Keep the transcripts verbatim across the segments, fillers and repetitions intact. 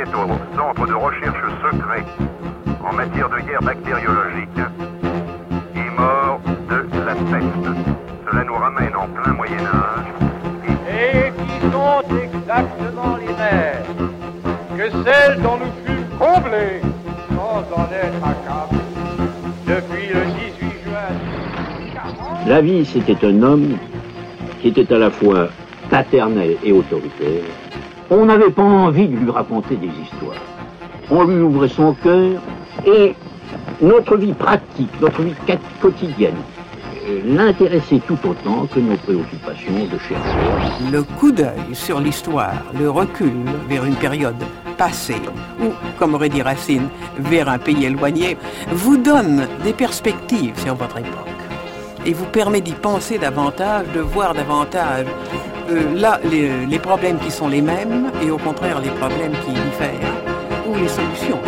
est au centre de recherche secret en matière de guerre bactériologique, est mort de la peste. Cela nous ramène en plein Moyen-Âge. Et qui sont exactement les mêmes que celles dont nous fûmes comblés sans en être accablés depuis le dix-huit juin. Lavie, c'était un homme qui était à la fois paternel et autoritaire. On n'avait pas envie de lui raconter des histoires. On lui ouvrait son cœur et notre vie pratique, notre vie quotidienne l'intéressait tout autant que nos préoccupations de chercheurs. Le coup d'œil sur l'histoire, le recul vers une période passée, ou, comme aurait dit Racine, vers un pays éloigné, vous donne des perspectives sur votre époque et vous permet d'y penser davantage, de voir davantage euh, là les, les problèmes qui sont les mêmes et au contraire les problèmes qui diffèrent, ou les solutions.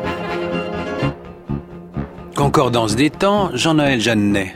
Concordance des temps, Jean-Noël Jeannet.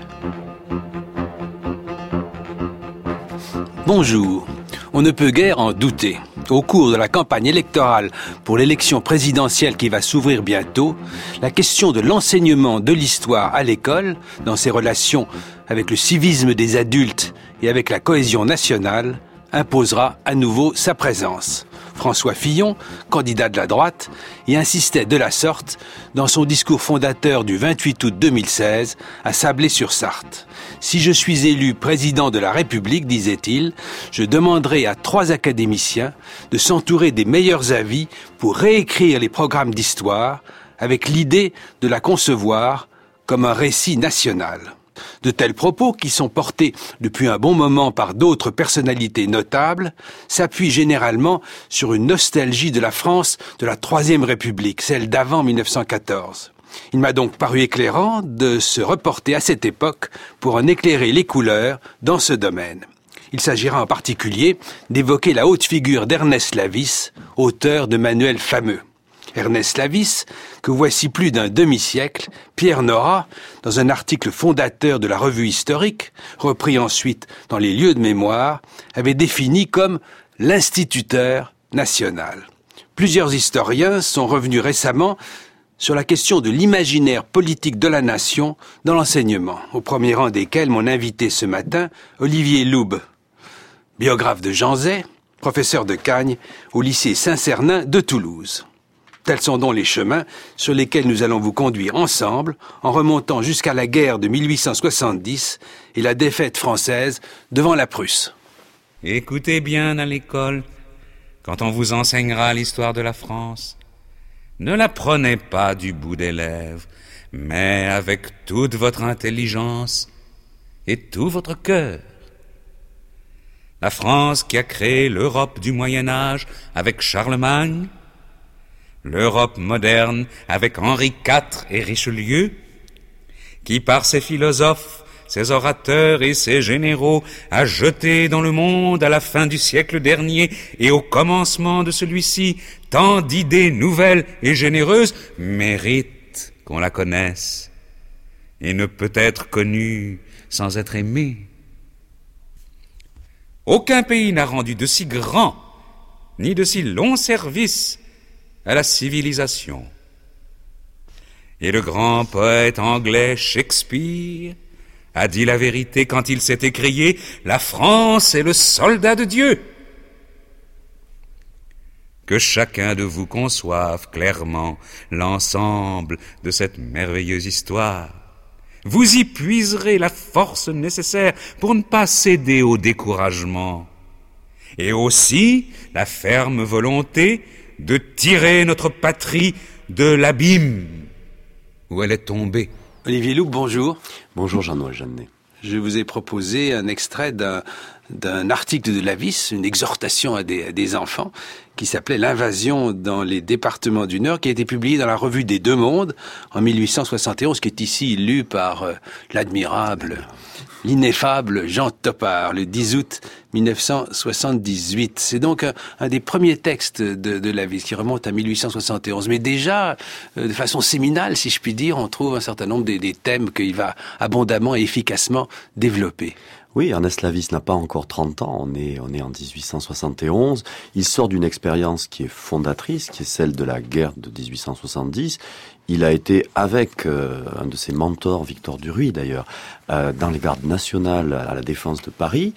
Bonjour. On ne peut guère en douter. Au cours de la campagne électorale pour l'élection présidentielle qui va s'ouvrir bientôt, la question de l'enseignement de l'histoire à l'école, dans ses relations avec le civisme des adultes et avec la cohésion nationale, imposera à nouveau sa présence. François Fillon, candidat de la droite, y insistait de la sorte dans son discours fondateur du vingt-huit août deux mille seize à Sablé-sur-Sarthe. Si je suis élu président de la République, disait-il, je demanderai à trois académiciens de s'entourer des meilleurs avis pour réécrire les programmes d'histoire avec l'idée de la concevoir comme un récit national. De tels propos, qui sont portés depuis un bon moment par d'autres personnalités notables, s'appuient généralement sur une nostalgie de la France de la Troisième République, celle d'avant mille neuf cent quatorze. Il m'a donc paru éclairant de se reporter à cette époque pour en éclairer les couleurs dans ce domaine. Il s'agira en particulier d'évoquer la haute figure d'Ernest Lavis, auteur de manuels fameux. Ernest Lavis, que voici plus d'un demi-siècle, Pierre Nora, dans un article fondateur de la Revue historique, repris ensuite dans les lieux de mémoire, avait défini comme l'instituteur national. Plusieurs historiens sont revenus récemment sur la question de l'imaginaire politique de la nation dans l'enseignement, au premier rang desquels mon invité ce matin, Olivier Loub, biographe de Jean Zay, professeur de Cagnes au lycée Saint-Cernin de Toulouse. Tels sont donc les chemins sur lesquels nous allons vous conduire ensemble en remontant jusqu'à la guerre de mille huit cent soixante-dix et la défaite française devant la Prusse. Écoutez bien à l'école, quand on vous enseignera l'histoire de la France, ne la prenez pas du bout des lèvres, mais avec toute votre intelligence et tout votre cœur. La France qui a créé l'Europe du Moyen-Âge avec Charlemagne, l'Europe moderne avec Henri quatre et Richelieu, qui par ses philosophes, ses orateurs et ses généraux a jeté dans le monde à la fin du siècle dernier et au commencement de celui-ci tant d'idées nouvelles et généreuses, mérite qu'on la connaisse et ne peut être connue sans être aimée. Aucun pays n'a rendu de si grands ni de si longs services à la civilisation. Et le grand poète anglais Shakespeare a dit la vérité quand il s'est écrié « La France est le soldat de Dieu ». Que chacun de vous conçoive clairement l'ensemble de cette merveilleuse histoire. Vous y puiserez la force nécessaire pour ne pas céder au découragement. Et aussi la ferme volonté de tirer notre patrie de l'abîme où elle est tombée. Olivier Loub, bonjour. Bonjour Jean-Noël Jeannet. Je vous ai proposé un extrait d'un, d'un article de Lavis, une exhortation à des, à des enfants, qui s'appelait « L'invasion dans les départements du Nord », qui a été publié dans la revue des Deux Mondes en mille huit cent soixante et onze, qui est ici lu par euh, l'admirable, l'ineffable Jean Topard, le dix août mille neuf cent soixante-dix-huit. C'est donc un, un des premiers textes de, de Lavis qui remonte à mille huit cent soixante et onze. Mais déjà, euh, de façon séminale, si je puis dire, on trouve un certain nombre des, des thèmes qu'il va abondamment et efficacement développer. Oui, Ernest Lavis n'a pas encore trente ans, on est, on est en dix-huit cent soixante et onze. Il sort d'une expérience qui est fondatrice, qui est celle de la guerre de dix-huit cent soixante-dix. Il a été avec euh, un de ses mentors, Victor Duruy d'ailleurs, euh, dans les gardes nationales à la défense de Paris.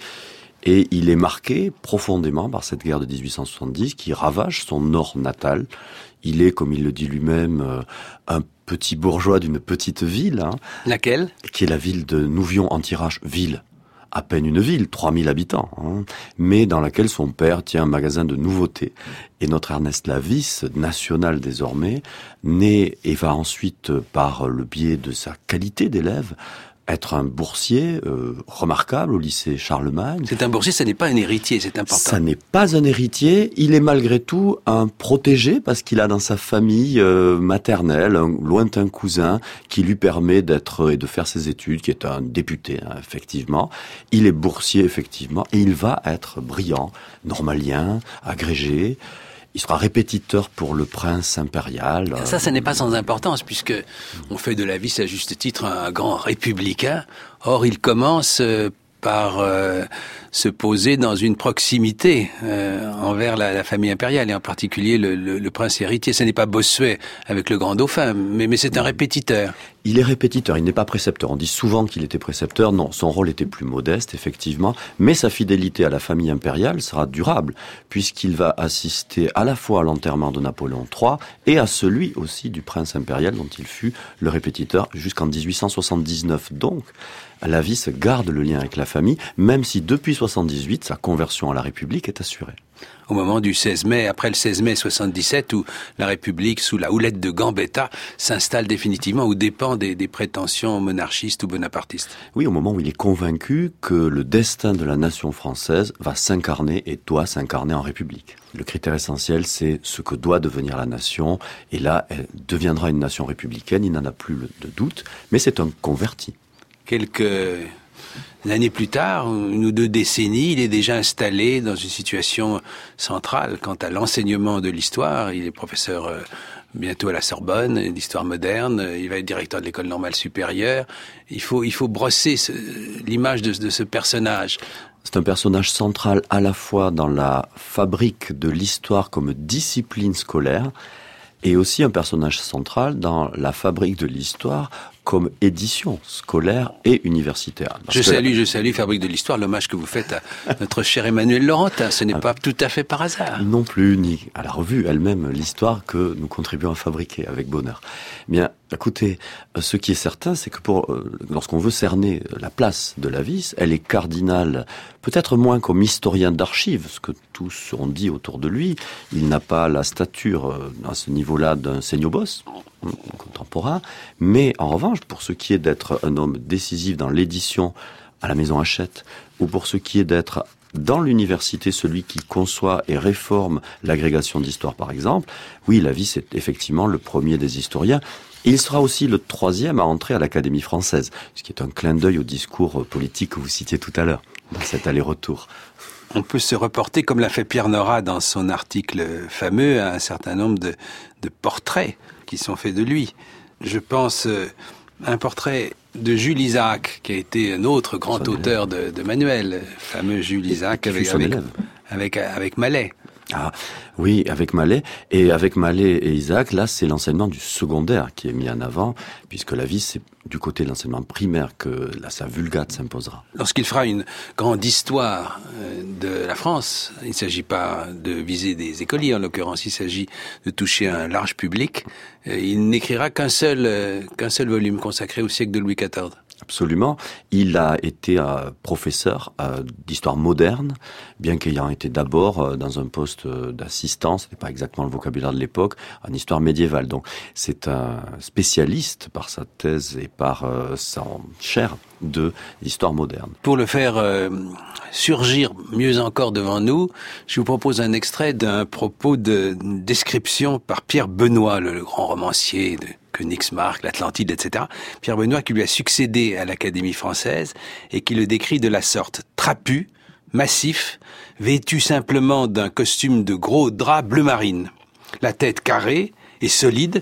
Et il est marqué profondément par cette guerre de dix-huit cent soixante-dix qui ravage son nord natal. Il est, comme il le dit lui-même, euh, un petit bourgeois d'une petite ville. Hein, Laquelle ? Qui est la ville de Nouvion-en-Thiérache, ville. À peine une ville, trois mille habitants, hein, mais dans laquelle son père tient un magasin de nouveautés. Et notre Ernest Lavis, national désormais, naît et va ensuite, par le biais de sa qualité d'élève, être un boursier euh, remarquable au lycée Charlemagne. C'est un boursier, ça n'est pas un héritier, c'est important. Ça n'est pas un héritier, il est malgré tout un protégé parce qu'il a dans sa famille euh, maternelle un lointain cousin qui lui permet d'être et de faire ses études, qui est un député, hein, effectivement. Il est boursier, effectivement, et il va être brillant, normalien, agrégé. Il sera répétiteur pour le prince impérial. Ça, ça n'est pas sans importance, puisque on fait de Lavis à juste titre un grand républicain. Or, il commence par euh, se poser dans une proximité euh, envers la, la famille impériale, et en particulier le, le, le prince héritier. Ce n'est pas Bossuet avec le grand dauphin, mais, mais c'est un répétiteur. Il est répétiteur, il n'est pas précepteur. On dit souvent qu'il était précepteur. Non, son rôle était plus modeste, effectivement. Mais sa fidélité à la famille impériale sera durable, puisqu'il va assister à la fois à l'enterrement de Napoléon trois et à celui aussi du prince impérial dont il fut le répétiteur jusqu'en dix-huit cent soixante-dix-neuf. Donc, Lavis garde le lien avec la famille, même si depuis soixante-dix-huit, sa conversion à la République est assurée. Au moment du seize mai, après le seize mai soixante-dix-sept, où la République, sous la houlette de Gambetta, s'installe définitivement aux dépens des, des prétentions monarchistes ou bonapartistes. Oui, au moment où il est convaincu que le destin de la nation française va s'incarner et doit s'incarner en République. Le critère essentiel, c'est ce que doit devenir la nation, et là, elle deviendra une nation républicaine, il n'en a plus de doute, mais c'est un converti. Quelques années plus tard, une ou deux décennies, il est déjà installé dans une situation centrale quant à l'enseignement de l'histoire. Il est professeur euh, bientôt à la Sorbonne, d'histoire moderne. Il va être directeur de l'école normale supérieure. Il faut, il faut brosser ce, l'image de, de ce personnage. C'est un personnage central à la fois dans la fabrique de l'histoire comme discipline scolaire et aussi un personnage central dans la fabrique de l'histoire comme édition scolaire et universitaire. Parce je que... salue, je salue Fabrique de l'Histoire, l'hommage que vous faites à notre cher Emmanuel Laurentin. Ce n'est ah, pas tout à fait par hasard. Non plus, ni à la revue elle-même, l'histoire que nous contribuons à fabriquer avec bonheur. Bien, écoutez, ce qui est certain, c'est que pour euh, lorsqu'on veut cerner la place de Lavis, elle est cardinale, peut-être moins comme historien d'archives, ce que tous ont dit autour de lui. Il n'a pas la stature euh, à ce niveau-là d'un Seignobos contemporain, mais en revanche, pour ce qui est d'être un homme décisif dans l'édition à la Maison Hachette, ou pour ce qui est d'être dans l'université celui qui conçoit et réforme l'agrégation d'histoire par exemple, oui, Lavis est effectivement le premier des historiens. Il sera aussi le troisième à entrer à l'Académie française, ce qui est un clin d'œil au discours politique que vous citiez tout à l'heure, dans cet aller-retour. On peut se reporter, comme l'a fait Pierre Nora dans son article fameux, à un certain nombre de, de portraits qui sont faits de lui. Je pense euh, à un portrait de Jules Isaac, qui a été un autre grand son auteur de, de manuels, fameux Jules Isaac avec, avec, avec, avec Mallet. Ah oui, avec Mallet. Et avec Mallet et Isaac, là, c'est l'enseignement du secondaire qui est mis en avant, puisque Lavis, c'est du côté de l'enseignement primaire que là, sa vulgate s'imposera. Lorsqu'il fera une grande histoire de la France, il ne s'agit pas de viser des écoliers, en l'occurrence, il s'agit de toucher un large public. Il n'écrira qu'un seul, qu'un seul volume consacré au siècle de Louis quatorze. Absolument. Il a été euh, professeur euh, d'histoire moderne, bien qu'ayant été d'abord euh, dans un poste euh, d'assistant, ce n'est pas exactement le vocabulaire de l'époque, en histoire médiévale. Donc c'est un spécialiste par sa thèse et par euh, son chaire de l'histoire moderne. Pour le faire euh, surgir mieux encore devant nous, je vous propose un extrait d'un propos de description par Pierre Benoît, le, le grand romancier de Königsmarck, l'Atlantide, et cetera. Pierre Benoît qui lui a succédé à l'Académie française et qui le décrit de la sorte: trapu, massif, vêtu simplement d'un costume de gros drap bleu marine, la tête carrée et solide,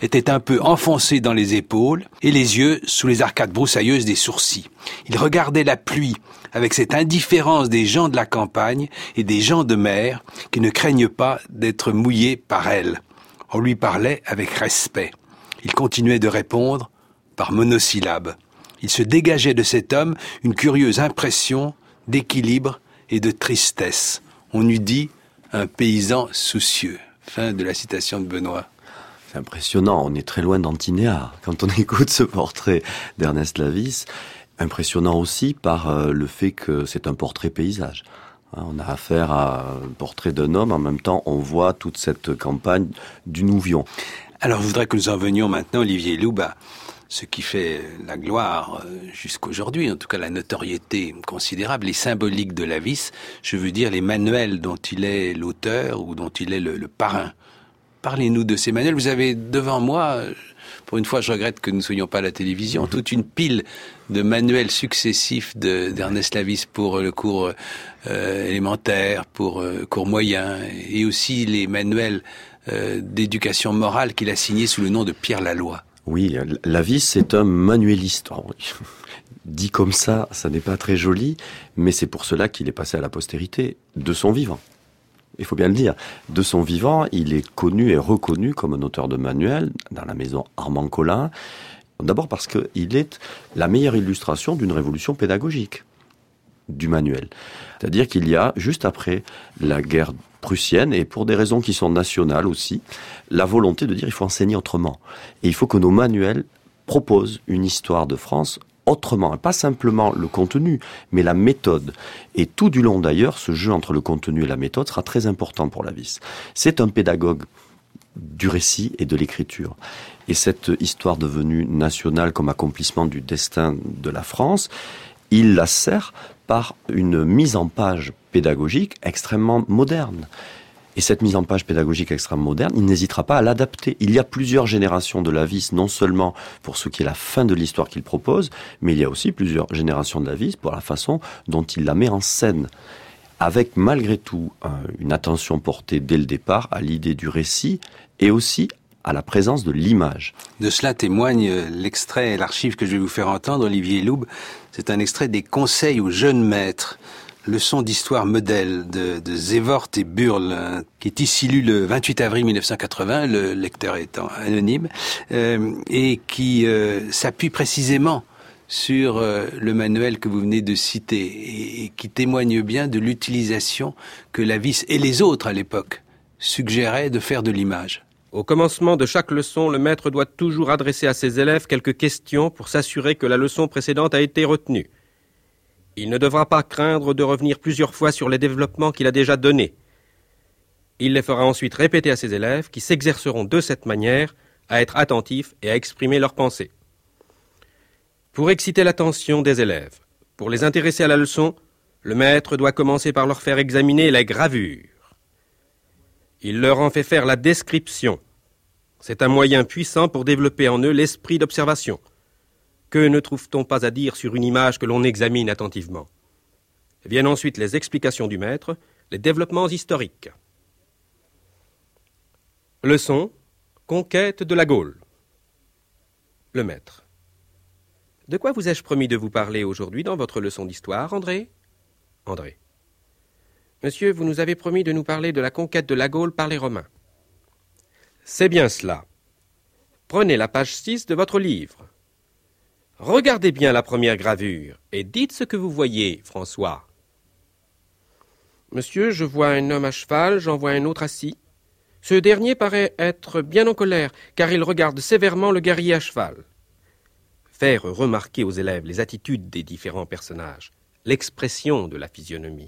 était un peu enfoncé dans les épaules et les yeux sous les arcades broussailleuses des sourcils. Il regardait la pluie avec cette indifférence des gens de la campagne et des gens de mer qui ne craignent pas d'être mouillés par elle. On lui parlait avec respect. Il continuait de répondre par monosyllabes. Il se dégageait de cet homme une curieuse impression d'équilibre et de tristesse. On eût dit un paysan soucieux. Fin de la citation de Benoît. C'est impressionnant, on est très loin d'Antinéa quand on écoute ce portrait d'Ernest Lavis. Impressionnant aussi par euh, le fait que c'est un portrait paysage. Hein, on a affaire à un portrait d'un homme, en même temps on voit toute cette campagne du Nouvion. Alors je voudrais que nous en venions maintenant, Olivier Loub, à ce qui fait la gloire jusqu'aujourd'hui, en tout cas la notoriété considérable et symbolique de Lavis, je veux dire les manuels dont il est l'auteur ou dont il est le, le parrain. Parlez-nous de ces manuels. Vous avez devant moi, pour une fois je regrette que nous ne soyons pas à la télévision, toute une pile de manuels successifs de, d'Ernest Lavis pour le cours euh, élémentaire, pour le euh, cours moyen, et aussi les manuels euh, d'éducation morale qu'il a signés sous le nom de Pierre Laloy. Oui, Lavis, c'est un manueliste. Dit comme ça, ça n'est pas très joli, mais c'est pour cela qu'il est passé à la postérité de son vivant. Il faut bien le dire. De son vivant, il est connu et reconnu comme un auteur de manuels dans la maison Armand Collin. D'abord parce qu'il est la meilleure illustration d'une révolution pédagogique du manuel. C'est-à-dire qu'il y a, juste après la guerre prussienne, et pour des raisons qui sont nationales aussi, la volonté de dire qu'il faut enseigner autrement. Et il faut que nos manuels proposent une histoire de France autrement, pas simplement le contenu, mais la méthode. Et tout du long d'ailleurs, ce jeu entre le contenu et la méthode sera très important pour Lavis. C'est un pédagogue du récit et de l'écriture. Et cette histoire devenue nationale comme accomplissement du destin de la France, il la sert par une mise en page pédagogique extrêmement moderne. Et cette mise en page pédagogique extrêmement moderne, il n'hésitera pas à l'adapter. Il y a plusieurs générations de Lavis, non seulement pour ce qui est la fin de l'histoire qu'il propose, mais il y a aussi plusieurs générations de Lavis pour la façon dont il la met en scène. Avec malgré tout une attention portée dès le départ à l'idée du récit et aussi à la présence de l'image. De cela témoigne l'extrait, l'archive que je vais vous faire entendre, Olivier Loub. C'est un extrait des conseils aux jeunes maîtres, leçon d'histoire modèle de, de Zévort et Burle, hein, qui est ici lu le vingt-huit avril mille neuf cent quatre-vingts, le lecteur étant anonyme, euh, et qui euh, s'appuie précisément sur euh, le manuel que vous venez de citer, et, et qui témoigne bien de l'utilisation que Lavis et les autres à l'époque suggéraient de faire de l'image. Au commencement de chaque leçon, le maître doit toujours adresser à ses élèves quelques questions pour s'assurer que la leçon précédente a été retenue. Il ne devra pas craindre de revenir plusieurs fois sur les développements qu'il a déjà donnés. Il les fera ensuite répéter à ses élèves qui s'exerceront de cette manière à être attentifs et à exprimer leurs pensées. Pour exciter l'attention des élèves, pour les intéresser à la leçon, le maître doit commencer par leur faire examiner les gravures. Il leur en fait faire la description. C'est un moyen puissant pour développer en eux l'esprit d'observation. Que ne trouve-t-on pas à dire sur une image que l'on examine attentivement? Viennent ensuite les explications du maître, les développements historiques. Leçon, conquête de la Gaule. Le maître. De quoi vous ai-je promis de vous parler aujourd'hui dans votre leçon d'histoire, André? André. Monsieur, vous nous avez promis de nous parler de la conquête de la Gaule par les Romains. C'est bien cela. Prenez la page six de votre livre. Regardez bien la première gravure et dites ce que vous voyez, François. Monsieur, je vois un homme à cheval, j'en vois un autre assis. Ce dernier paraît être bien en colère, car il regarde sévèrement le guerrier à cheval. Faire remarquer aux élèves les attitudes des différents personnages, l'expression de la physionomie.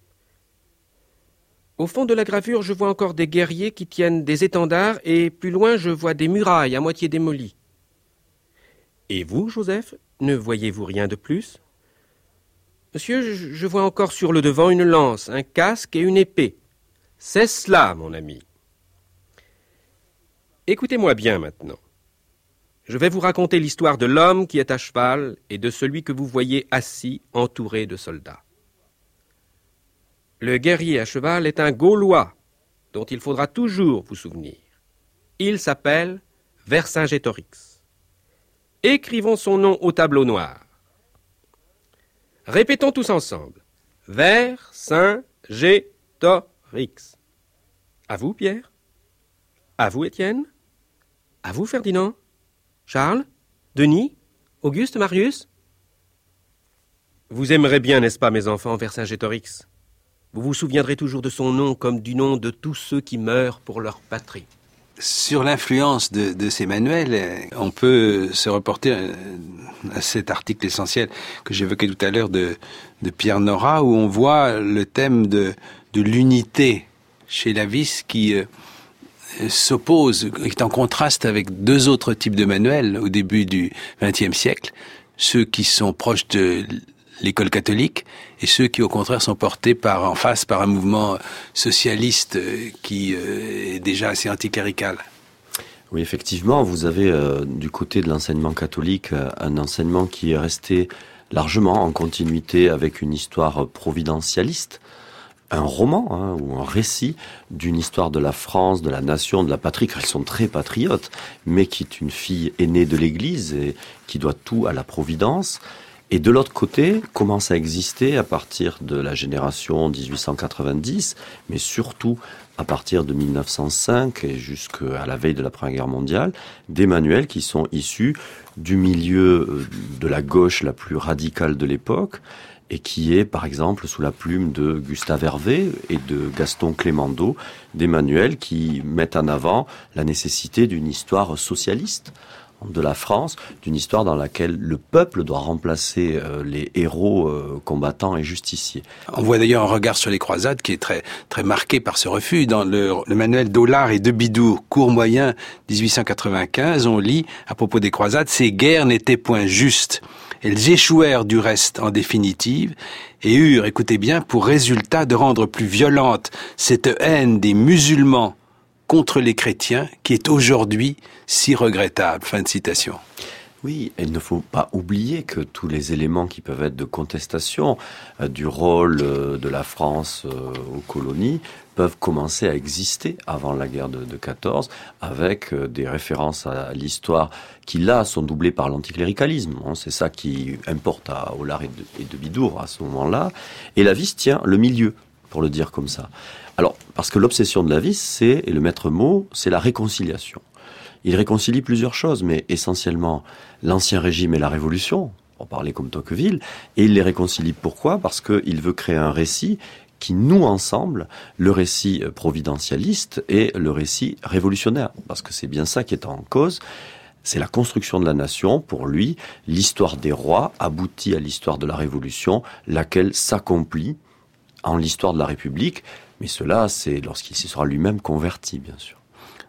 Au fond de la gravure, je vois encore des guerriers qui tiennent des étendards et plus loin, je vois des murailles à moitié démolies. Et vous, Joseph, ne voyez-vous rien de plus? Monsieur, je, je vois encore sur le devant une lance, un casque et une épée. C'est cela, mon ami. Écoutez-moi bien maintenant. Je vais vous raconter l'histoire de l'homme qui est à cheval et de celui que vous voyez assis, entouré de soldats. Le guerrier à cheval est un Gaulois, dont il faudra toujours vous souvenir. Il s'appelle Vercingétorix. Écrivons son nom au tableau noir. Répétons tous ensemble. Vercingétorix. À vous, Pierre? À vous, Étienne? À vous, Ferdinand? Charles? Denis? Auguste? Marius? Vous aimerez bien, n'est-ce pas, mes enfants, Vercingétorix? Vous vous souviendrez toujours de son nom comme du nom de tous ceux qui meurent pour leur patrie. Sur l'influence de, de ces manuels, on peut se reporter à cet article essentiel que j'évoquais tout à l'heure de, de Pierre Nora, où on voit le thème de, de l'unité chez Lavis qui euh, s'oppose, est en contraste avec deux autres types de manuels au début du vingtième siècle, ceux qui sont proches de l'école catholique et ceux qui au contraire sont portés par en face par un mouvement socialiste qui euh, est déjà assez anticlérical. Oui, effectivement, vous avez euh, du côté de l'enseignement catholique euh, un enseignement qui est resté largement en continuité avec une histoire providentialiste, un roman hein, ou un récit d'une histoire de la France, de la nation, de la patrie, car ils sont très patriotes, mais qui est une fille aînée de l'Église et qui doit tout à la Providence. Et de l'autre côté, commence à exister à partir de la génération dix-huit cent quatre-vingt-dix, mais surtout à partir de mille neuf cent cinq et jusqu'à la veille de la Première Guerre mondiale, des manuels qui sont issus du milieu de la gauche la plus radicale de l'époque et qui est, par exemple, sous la plume de Gustave Hervé et de Gaston Clémendeau, des manuels qui mettent en avant la nécessité d'une histoire socialiste de la France, d'une histoire dans laquelle le peuple doit remplacer euh, les héros euh, combattants et justiciers. On voit d'ailleurs un regard sur les croisades qui est très très marqué par ce refus. Dans le, le manuel d'Aulard et de Bidoux, cours moyen dix-huit cent quatre-vingt-quinze, on lit à propos des croisades: ces guerres n'étaient point justes. Elles échouèrent du reste en définitive et eurent, écoutez bien, pour résultat de rendre plus violente cette haine des musulmans contre les chrétiens, qui est aujourd'hui si regrettable. Fin de citation. Oui, il ne faut pas oublier que tous les éléments qui peuvent être de contestation euh, du rôle euh, de la France euh, aux colonies peuvent commencer à exister avant la guerre de, de quatorze, avec euh, des références à l'histoire qui, là, sont doublées par l'anticléricalisme. Hein, c'est ça qui importe à Aulard et de, et de Bidoux à ce moment-là. Et Lavis tient le milieu, pour le dire comme ça. Alors, parce que l'obsession de Lavis, c'est, et le maître mot, c'est la réconciliation. Il réconcilie plusieurs choses, mais essentiellement l'Ancien Régime et la Révolution, pour parler comme Tocqueville, et il les réconcilie pourquoi ? Parce qu'il veut créer un récit qui noue ensemble le récit providentialiste et le récit révolutionnaire, parce que c'est bien ça qui est en cause. C'est la construction de la nation. Pour lui, l'histoire des rois aboutit à l'histoire de la Révolution, laquelle s'accomplit en l'histoire de la République, mais cela, c'est lorsqu'il s'y sera lui-même converti, bien sûr.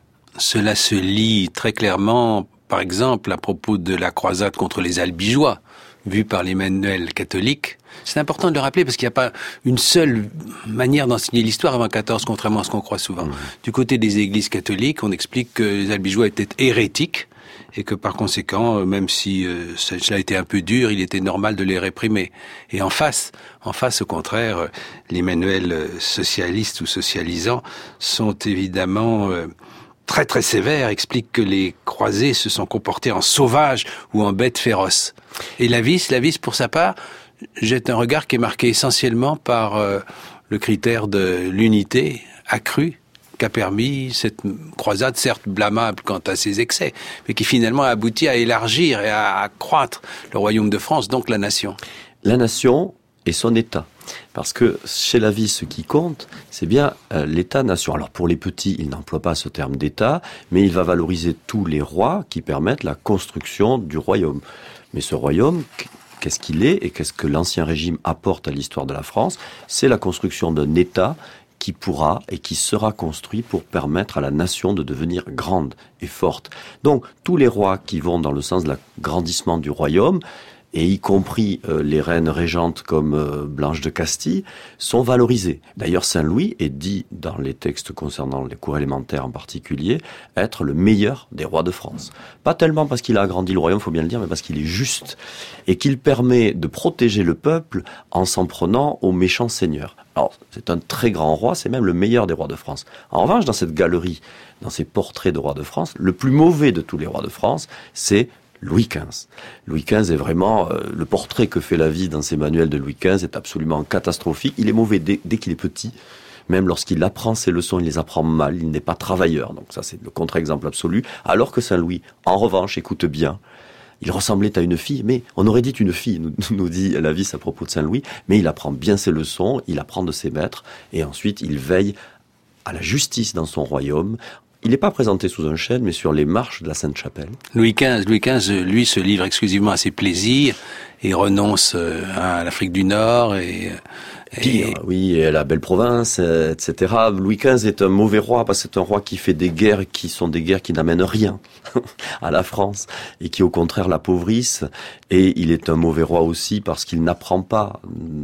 Cela se lit très clairement, par exemple, à propos de la croisade contre les albigeois, vue par les manuels catholiques. C'est important de le rappeler parce qu'il n'y a pas une seule manière d'enseigner l'histoire avant quatorze, contrairement à ce qu'on croit souvent. Mmh. Du côté des églises catholiques, on explique que les albigeois étaient hérétiques et que par conséquent, même si euh, cela a été un peu dur, il était normal de les réprimer. Et en face, en face, au contraire, les manuels socialistes ou socialisants sont évidemment euh, très très sévères, expliquent que les croisés se sont comportés en sauvages ou en bêtes féroces. Et Lavis, Lavis pour sa part, jette un regard qui est marqué essentiellement par euh, le critère de l'unité accrue qu'a permis cette croisade, certes blâmable quant à ses excès, mais qui finalement a abouti à élargir et à accroître le royaume de France, donc la nation. La nation et son État. Parce que chez Lavis, ce qui compte, c'est bien euh, l'État-nation. Alors pour les petits, il n'emploie pas ce terme d'État, mais il va valoriser tous les rois qui permettent la construction du royaume. Mais ce royaume, qu'est-ce qu'il est et qu'est-ce que l'Ancien Régime apporte à l'histoire de la France ? C'est la construction d'un État qui pourra et qui sera construit pour permettre à la nation de devenir grande et forte. Donc, tous les rois qui vont dans le sens de l'agrandissement du royaume et y compris euh, les reines régentes comme euh, Blanche de Castille, sont valorisées. D'ailleurs, Saint-Louis est dit dans les textes concernant les cours élémentaires en particulier, être le meilleur des rois de France. Pas tellement parce qu'il a agrandi le royaume, faut bien le dire, mais parce qu'il est juste et qu'il permet de protéger le peuple en s'en prenant aux méchants seigneurs. Alors, c'est un très grand roi, c'est même le meilleur des rois de France. En revanche, dans cette galerie, dans ces portraits de rois de France, le plus mauvais de tous les rois de France, c'est Louis quinze. Louis quinze est vraiment, euh, le portrait que fait la vie dans ses manuels de Louis quinze est absolument catastrophique. Il est mauvais dès, dès qu'il est petit. Même lorsqu'il apprend ses leçons, il les apprend mal. Il n'est pas travailleur. Donc ça, c'est le contre-exemple absolu. Alors que Saint-Louis, en revanche, écoute bien. Il ressemblait à une fille, mais on aurait dit une fille, nous, nous dit Lavis à propos de Saint-Louis. Mais il apprend bien ses leçons, il apprend de ses maîtres. Et ensuite, il veille à la justice dans son royaume. Il n'est pas présenté sous un chêne, mais sur les marches de la Sainte-Chapelle. Louis quinze, Louis quinze, lui, se livre exclusivement à ses plaisirs et renonce à l'Afrique du Nord et... Pire, et... oui, et la belle province, et cetera. Louis quinze est un mauvais roi parce que c'est un roi qui fait des guerres qui sont des guerres qui n'amènent rien à la France et qui au contraire l'appauvrissent. Et il est un mauvais roi aussi parce qu'il n'apprend pas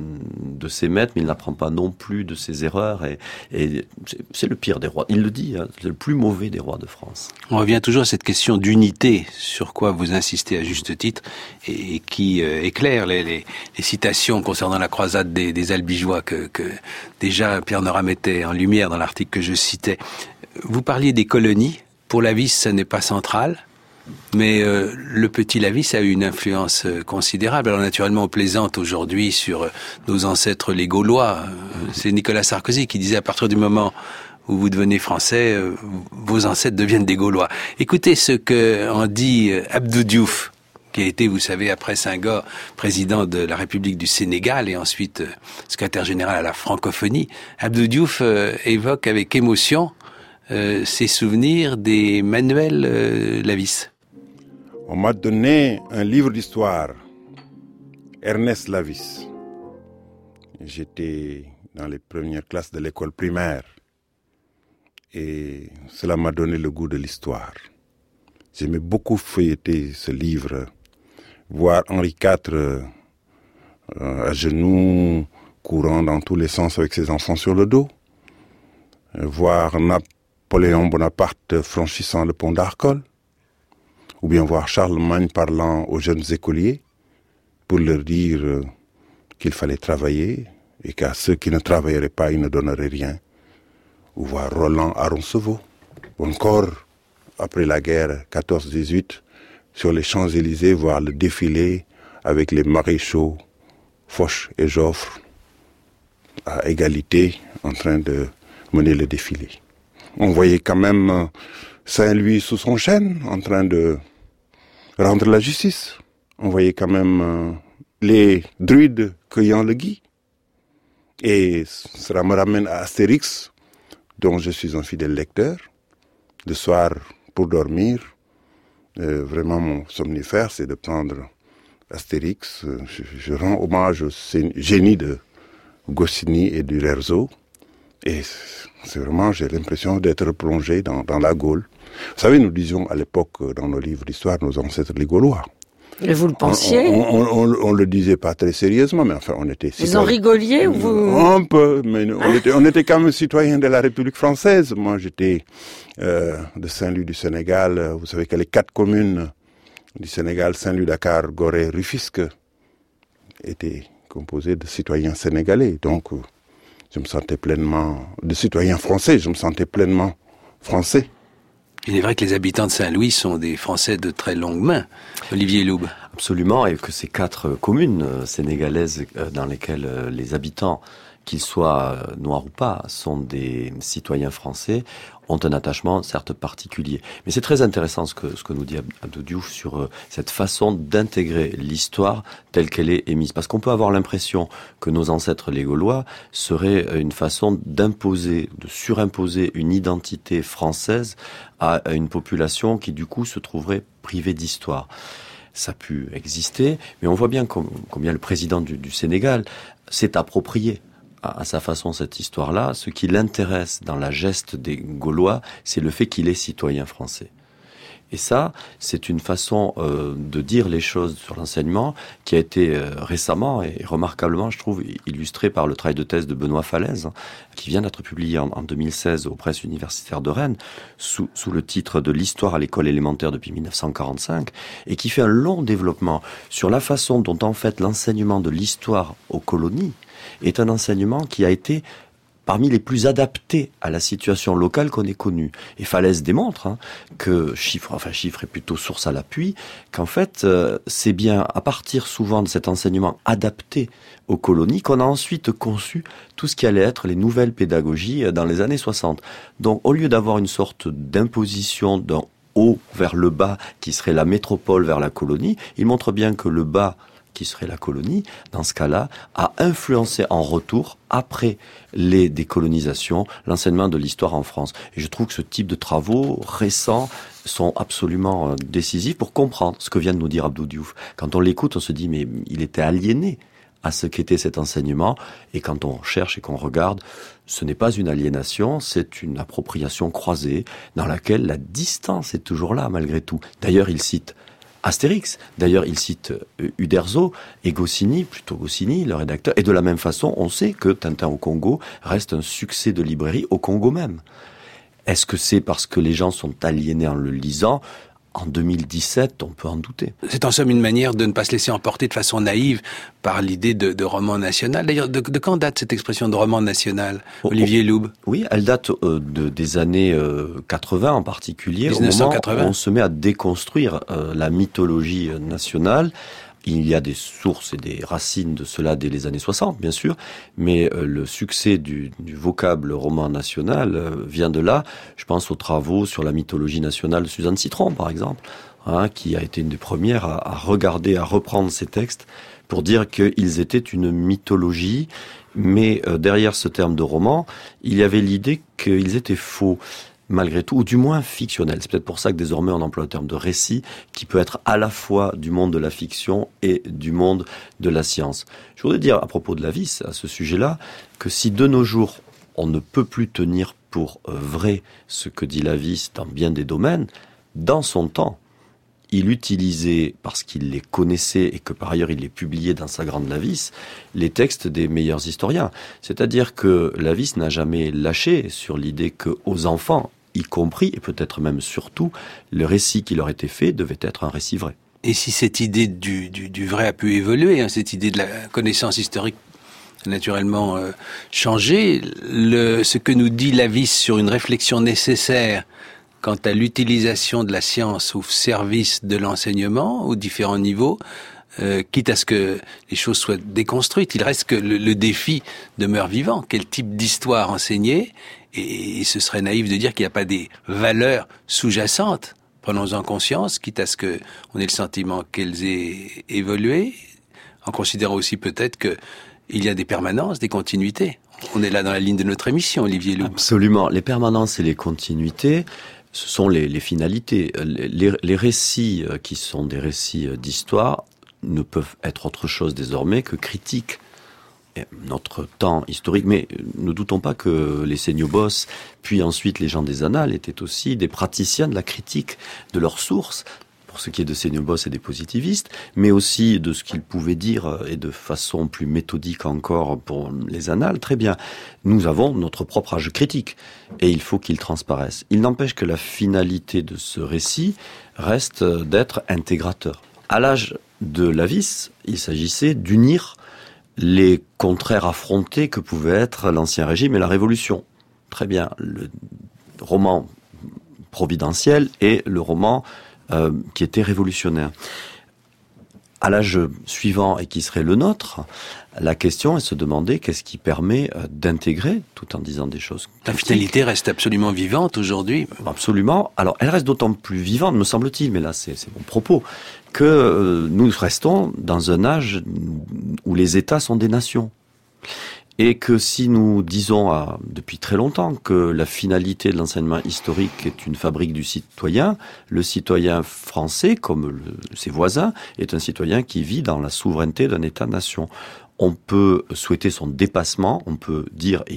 de ses maîtres, mais il n'apprend pas non plus de ses erreurs. Et, et c'est, c'est le pire des rois. Il le dit, hein, c'est le plus mauvais des rois de France. On revient toujours à cette question d'unité, sur quoi vous insistez à juste titre, et, et qui euh, éclaire les, les, les citations concernant la croisade des, des Albigeois que, que déjà Pierre Nora mettait en lumière dans l'article que je citais. Vous parliez des colonies. Pour Lavis, ça n'est pas central. Mais euh, le petit Lavis a eu une influence euh, considérable. Alors naturellement, on plaisante aujourd'hui sur euh, nos ancêtres les Gaulois. Euh, c'est Nicolas Sarkozy qui disait à partir du moment où vous devenez français, euh, vos ancêtres deviennent des Gaulois. Écoutez ce que en dit euh, Abdou Diouf, qui a été, vous savez, après Senghor, président de la République du Sénégal et ensuite euh, secrétaire général à la francophonie. Abdou Diouf euh, évoque avec émotion euh, ses souvenirs des manuels euh, Lavis. On m'a donné un livre d'histoire, Ernest Lavis. J'étais dans les premières classes de l'école primaire et cela m'a donné le goût de l'histoire. J'aimais beaucoup feuilleter ce livre, voir Henri quatre euh, à genoux, courant dans tous les sens avec ses enfants sur le dos, voir Napoléon Bonaparte franchissant le pont d'Arcole, ou bien voir Charlemagne parlant aux jeunes écoliers pour leur dire euh, qu'il fallait travailler et qu'à ceux qui ne travailleraient pas, ils ne donneraient rien. Ou voir Roland à Roncevaux. Ou encore, après la guerre quatorze dix-huit, sur les Champs-Élysées, voir le défilé avec les maréchaux Foch et Joffre à égalité en train de mener le défilé. On voyait quand même Saint-Louis sous son chêne en train de rendre la justice. On voyait quand même euh, les druides cueillant le gui. Et cela me ramène à Astérix, dont je suis un fidèle lecteur. Le soir, pour dormir, euh, vraiment mon somnifère, c'est de prendre Astérix. Je, je rends hommage au génie de Goscinny et du Rerzo. Et c'est vraiment, j'ai l'impression d'être plongé dans, dans la Gaule. Vous savez, nous disions à l'époque, dans nos livres d'histoire, nos ancêtres les Gaulois. Et vous le pensiez? On, on, on, on le disait pas très sérieusement, mais enfin, on était... Vous citoyens. En rigoliez ou vous... Un peu, mais on était, on était quand même citoyens de la République française. Moi, j'étais euh, de Saint-Louis du Sénégal. Vous savez que les quatre communes du Sénégal, Saint-Louis, Dakar, Gorée, Rufisque, étaient composées de citoyens sénégalais. Donc, je me sentais pleinement... de citoyens français, je me sentais pleinement français. Il est vrai que les habitants de Saint-Louis sont des Français de très longue main, Olivier Loub. Absolument, et que ces quatre communes sénégalaises dans lesquelles les habitants, qu'ils soient noirs ou pas, sont des citoyens français, ont un attachement certes particulier. Mais c'est très intéressant ce que, ce que nous dit Abdou Diouf sur cette façon d'intégrer l'histoire telle qu'elle est émise. Parce qu'on peut avoir l'impression que nos ancêtres les Gaulois seraient une façon d'imposer, de surimposer une identité française à une population qui du coup se trouverait privée d'histoire. Ça a pu exister, mais on voit bien combien le président du, du Sénégal s'est approprié à sa façon cette histoire-là. Ce qui l'intéresse dans la geste des Gaulois, c'est le fait qu'il est citoyen français. Et ça, c'est une façon euh, de dire les choses sur l'enseignement qui a été euh, récemment et remarquablement, je trouve, illustrée par le travail de thèse de Benoît Falaise, hein, qui vient d'être publié en, en deux mille seize aux presses universitaires de Rennes, sous, sous le titre de l'histoire à l'école élémentaire depuis mille neuf cent quarante-cinq, et qui fait un long développement sur la façon dont, en fait, l'enseignement de l'histoire aux colonies est un enseignement qui a été parmi les plus adaptés à la situation locale qu'on ait connue. Et Falaise démontre hein, que, chiffre, enfin chiffre est plutôt source à l'appui, qu'en fait, euh, c'est bien à partir souvent de cet enseignement adapté aux colonies qu'on a ensuite conçu tout ce qui allait être les nouvelles pédagogies dans les années soixante. Donc, au lieu d'avoir une sorte d'imposition d'un haut vers le bas, qui serait la métropole vers la colonie, il montre bien que le bas, qui serait la colonie, dans ce cas-là, a influencé en retour, après les décolonisations, l'enseignement de l'histoire en France. Et je trouve que ce type de travaux récents sont absolument décisifs pour comprendre ce que vient de nous dire Abdou Diouf. Quand on l'écoute, on se dit, mais il était aliéné à ce qu'était cet enseignement, et quand on cherche et qu'on regarde, ce n'est pas une aliénation, c'est une appropriation croisée, dans laquelle la distance est toujours là, malgré tout. D'ailleurs, il cite Astérix. D'ailleurs, il cite Uderzo et Goscinny, plutôt Goscinny, le rédacteur. Et de la même façon, on sait que Tintin au Congo reste un succès de librairie au Congo même. Est-ce que c'est parce que les gens sont aliénés en le lisant ? En deux mille dix-sept, on peut en douter. C'est en somme une manière de ne pas se laisser emporter de façon naïve par l'idée de, de roman national. D'ailleurs, de, de quand date cette expression de roman national, Olivier Loub ? Oui, elle date euh, de, des années euh, quatre-vingts en particulier, dix-neuf cent quatre-vingts. Au moment où on se met à déconstruire euh, la mythologie nationale. Il y a des sources et des racines de cela dès les années soixante, bien sûr, mais euh, le succès du, du vocable roman national euh, vient de là. Je pense aux travaux sur la mythologie nationale de Suzanne Citron, par exemple, hein, qui a été une des premières à, à regarder, à reprendre ces textes pour dire qu'ils étaient une mythologie, mais euh, derrière ce terme de roman, il y avait l'idée qu'ils étaient faux, malgré tout, ou du moins fictionnel. C'est peut-être pour ça que désormais on emploie le terme de récit, qui peut être à la fois du monde de la fiction et du monde de la science. Je voudrais dire à propos de Lavis, à ce sujet-là, que si de nos jours on ne peut plus tenir pour vrai ce que dit Lavis dans bien des domaines, dans son temps, il utilisait, parce qu'il les connaissait et que par ailleurs il les publiait dans sa grande Lavis, les textes des meilleurs historiens. C'est-à-dire que Lavis n'a jamais lâché sur l'idée qu'aux enfants, y compris, et peut-être même surtout, le récit qui leur était fait devait être un récit vrai. Et si cette idée du, du, du vrai a pu évoluer, hein, cette idée de la connaissance historique naturellement euh, changé, le, ce que nous dit Lavis sur une réflexion nécessaire quant à l'utilisation de la science au service de l'enseignement aux différents niveaux, euh, quitte à ce que les choses soient déconstruites, il reste que le, le défi demeure vivant. Quel type d'histoire enseigner ? Et, et ce serait naïf de dire qu'il n'y a pas des valeurs sous-jacentes. Prenons-en conscience, quitte à ce que on ait le sentiment qu'elles aient évolué, en considérant aussi peut-être que il y a des permanences, des continuités. On est là dans la ligne de notre émission, Olivier Loub. Absolument. Les permanences et les continuités, ce sont les, les finalités. Les, les récits qui sont des récits d'histoire ne peuvent être autre chose désormais que critiques. Et notre temps historique, mais ne doutons pas que les Seignobos, puis ensuite les gens des Annales, étaient aussi des praticiens de la critique de leurs sources, pour ce qui est de Seignobos et des positivistes, mais aussi de ce qu'ils pouvaient dire, et de façon plus méthodique encore pour les Annales. Très bien, nous avons notre propre âge critique, et il faut qu'il transparaisse. Il n'empêche que la finalité de ce récit reste d'être intégrateur. À l'âge de Lavis, il s'agissait d'unir les contraires affrontés que pouvait être l'Ancien Régime et la Révolution. Très bien, le roman providentiel et le roman euh, qui était révolutionnaire. À l'âge suivant, et qui serait le nôtre, la question est de se demander qu'est-ce qui permet d'intégrer, tout en disant des choses. La finalité reste absolument vivante aujourd'hui. Absolument. Alors, elle reste d'autant plus vivante, me semble-t-il, mais là, c'est, c'est mon propos, que euh, nous restons dans un âge où les États sont des nations. Et que si nous disons à, depuis très longtemps que la finalité de l'enseignement historique est une fabrique du citoyen, le citoyen français, comme le, ses voisins, est un citoyen qui vit dans la souveraineté d'un État-nation. On peut souhaiter son dépassement, on peut dire, et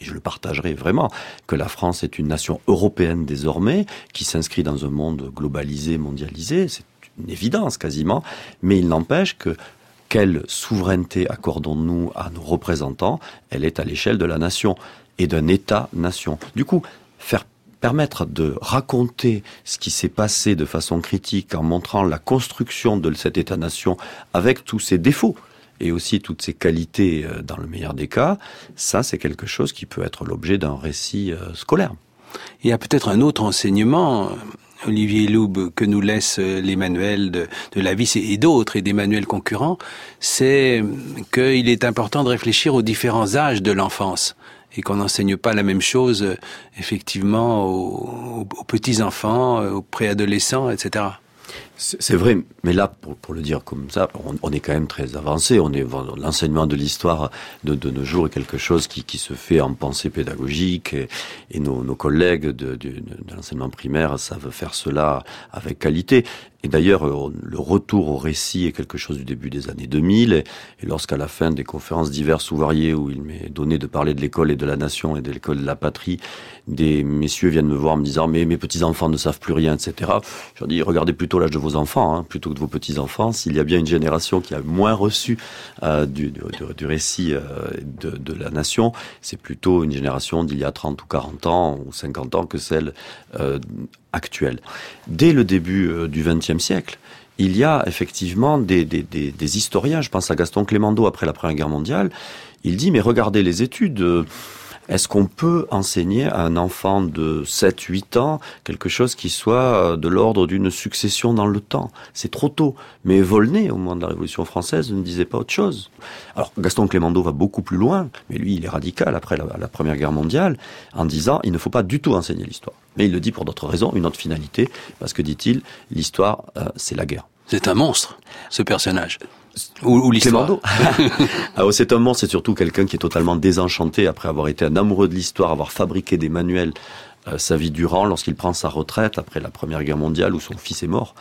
et je le partagerai vraiment, que la France est une nation européenne désormais, qui s'inscrit dans un monde globalisé, mondialisé, c'est une évidence quasiment, mais il n'empêche que quelle souveraineté accordons-nous à nos représentants? Elle est à l'échelle de la nation et d'un État-nation. Du coup, faire permettre de raconter ce qui s'est passé de façon critique en montrant la construction de cet État-nation avec tous ses défauts et aussi toutes ses qualités dans le meilleur des cas, ça c'est quelque chose qui peut être l'objet d'un récit scolaire. Il y a peut-être un autre enseignement, Olivier Loub, que nous laissent les manuels de, de Lavis et d'autres, et des manuels concurrents, c'est qu'il est important de réfléchir aux différents âges de l'enfance et qu'on n'enseigne pas la même chose, effectivement, aux, aux petits-enfants, aux préadolescents, et cetera. C'est vrai, mais là, pour, pour le dire comme ça, on, on est quand même très avancé. On est l'enseignement de l'histoire de, de nos jours est quelque chose qui, qui se fait en pensée pédagogique, et, et nos, nos collègues de, de, de l'enseignement primaire savent faire cela avec qualité. Et d'ailleurs, le retour au récit est quelque chose du début des années deux mille, et, et lorsqu'à la fin des conférences diverses ou variées où il m'est donné de parler de l'école et de la nation et de l'école de la patrie, des messieurs viennent me voir en me disant « mais mes petits-enfants ne savent plus rien, et cetera » Je leur dis « regardez plutôt l'âge de vos enfants, hein, plutôt que de vos petits-enfants. S'il y a bien une génération qui a moins reçu euh, du, du, du récit euh, de, de la nation, c'est plutôt une génération d'il y a trente ou quarante ans ou cinquante ans que celle euh, actuelle. » Dès le début euh, du vingtième siècle, il y a effectivement des, des, des, des historiens, je pense à Gaston Clémendeau après la Première Guerre mondiale, il dit « mais regardez les études euh, ». Est-ce qu'on peut enseigner à un enfant de sept huit ans quelque chose qui soit de l'ordre d'une succession dans le temps? C'est trop tôt. Mais Volney, au moment de la Révolution française, ne disait pas autre chose. Alors, Gaston Clémendeau va beaucoup plus loin, mais lui, il est radical après la, la Première Guerre mondiale, en disant il ne faut pas du tout enseigner l'histoire. Mais il le dit pour d'autres raisons, une autre finalité, parce que, dit-il, l'histoire, euh, c'est la guerre. C'est un monstre, ce personnage. Ou, ou l'histoire. Alors, c'est un monstre, c'est surtout quelqu'un qui est totalement désenchanté après avoir été un amoureux de l'histoire, avoir fabriqué des manuels euh, sa vie durant. Lorsqu'il prend sa retraite après la Première Guerre mondiale où son fils est mort,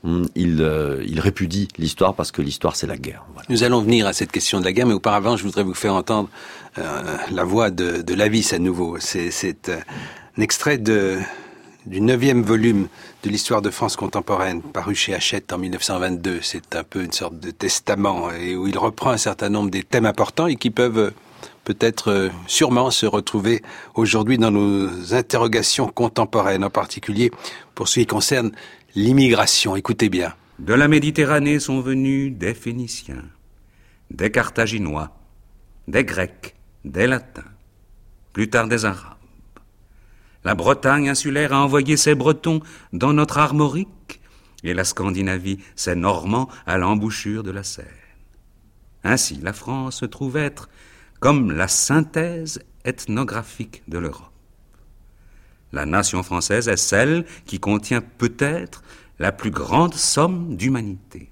il, euh, il répudie l'histoire parce que l'histoire c'est la guerre. Voilà. Nous allons venir à cette question de la guerre, mais auparavant je voudrais vous faire entendre euh, la voix de, de Lavis à nouveau. C'est, c'est euh, un extrait de... du neuvième volume de l'histoire de France contemporaine, paru chez Hachette en mille neuf cent vingt-deux. C'est un peu une sorte de testament, et où il reprend un certain nombre des thèmes importants et qui peuvent peut-être sûrement se retrouver aujourd'hui dans nos interrogations contemporaines, en particulier pour ce qui concerne l'immigration. Écoutez bien. De la Méditerranée sont venus des Phéniciens, des Carthaginois, des Grecs, des Latins, plus tard des Arabes. La Bretagne insulaire a envoyé ses Bretons dans notre armorique, et la Scandinavie ses Normands à l'embouchure de la Seine. Ainsi, la France se trouve être comme la synthèse ethnographique de l'Europe. La nation française est celle qui contient peut-être la plus grande somme d'humanité.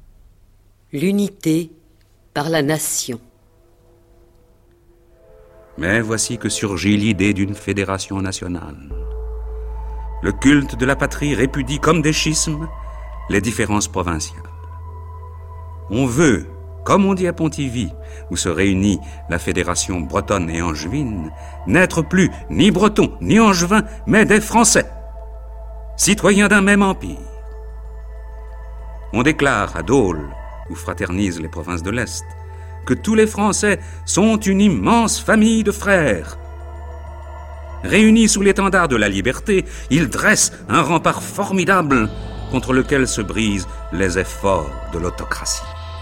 L'unité par la nation. Mais voici que surgit l'idée d'une fédération nationale. Le culte de la patrie répudie comme des schismes les différences provinciales. On veut, comme on dit à Pontivy, où se réunit la fédération bretonne et angevine, n'être plus ni bretons ni angevins, mais des Français, citoyens d'un même empire. On déclare à Dole, où fraternisent les provinces de l'Est, que tous les Français sont une immense famille de frères. Réunis sous l'étendard de la liberté, ils dressent un rempart formidable contre lequel se brisent les efforts de l'autocratie.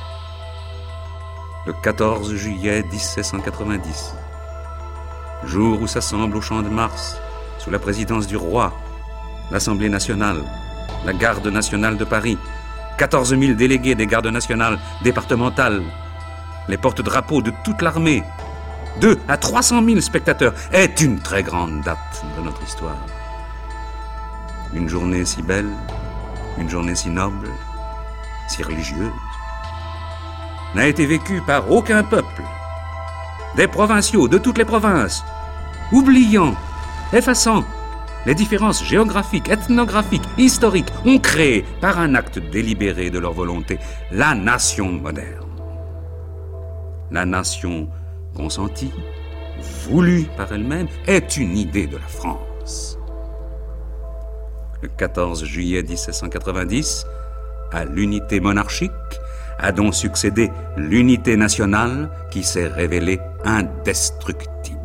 Le quatorze juillet dix-sept cent quatre-vingt-dix, jour où s'assemble au Champ de Mars, sous la présidence du roi, l'Assemblée nationale, la Garde nationale de Paris, quatorze mille délégués des gardes nationales départementales, les porte-drapeaux de toute l'armée, deux à trois cent mille spectateurs, est une très grande date de notre histoire. Une journée si belle, une journée si noble, si religieuse, n'a été vécue par aucun peuple. Des provinciaux de toutes les provinces, oubliant, effaçant les différences géographiques, ethnographiques, historiques, ont créé, par un acte délibéré de leur volonté, la nation moderne. La nation consentie, voulue par elle-même, est une idée de la France. Le quatorze juillet dix-sept cent quatre-vingt-dix, à l'unité monarchique, a donc succédé l'unité nationale qui s'est révélée indestructible.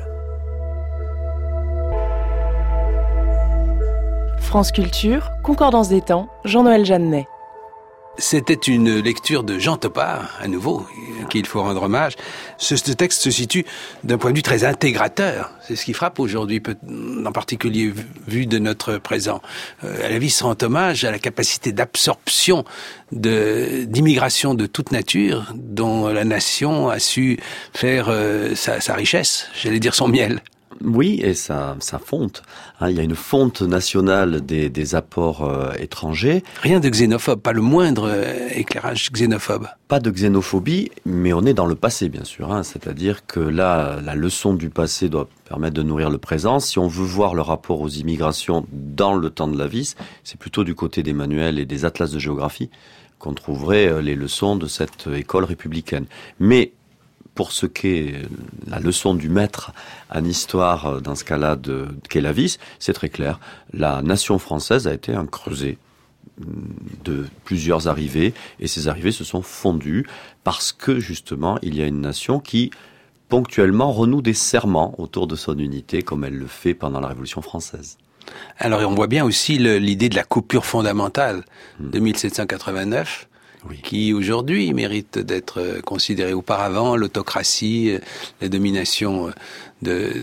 France Culture, Concordance des temps, Jean-Noël Jeannet. C'était une lecture de Jean Topard, à nouveau, à qui il faut rendre hommage. Ce, ce texte se situe d'un point de vue très intégrateur. C'est ce qui frappe aujourd'hui, en particulier vu de notre présent. Euh, Alavis rend hommage à la capacité d'absorption de, d'immigration de toute nature, dont la nation a su faire euh, sa, sa richesse, j'allais dire son miel. Oui, et ça, ça fonte. Hein, il y a une fonte nationale des, des apports euh, étrangers. Rien de xénophobe, pas le moindre euh, éclairage xénophobe. Pas de xénophobie, mais on est dans le passé, bien sûr. Hein, c'est-à-dire que là, la leçon du passé doit permettre de nourrir le présent. Si on veut voir le rapport aux immigrations dans le temps de Alavis, c'est plutôt du côté des manuels et des atlas de géographie qu'on trouverait les leçons de cette école républicaine. Mais pour ce qu'est la leçon du maître en histoire, dans ce cas-là, de qu'est Alavis, c'est très clair. La nation française a été un creuset de plusieurs arrivées, et ces arrivées se sont fondues parce que, justement, il y a une nation qui, ponctuellement, renoue des serments autour de son unité, comme elle le fait pendant la Révolution française. Alors, on voit bien aussi le, l'idée de la coupure fondamentale de mille sept cent quatre-vingt-neuf, oui, qui aujourd'hui mérite d'être considérée. Auparavant, l'autocratie, la domination de,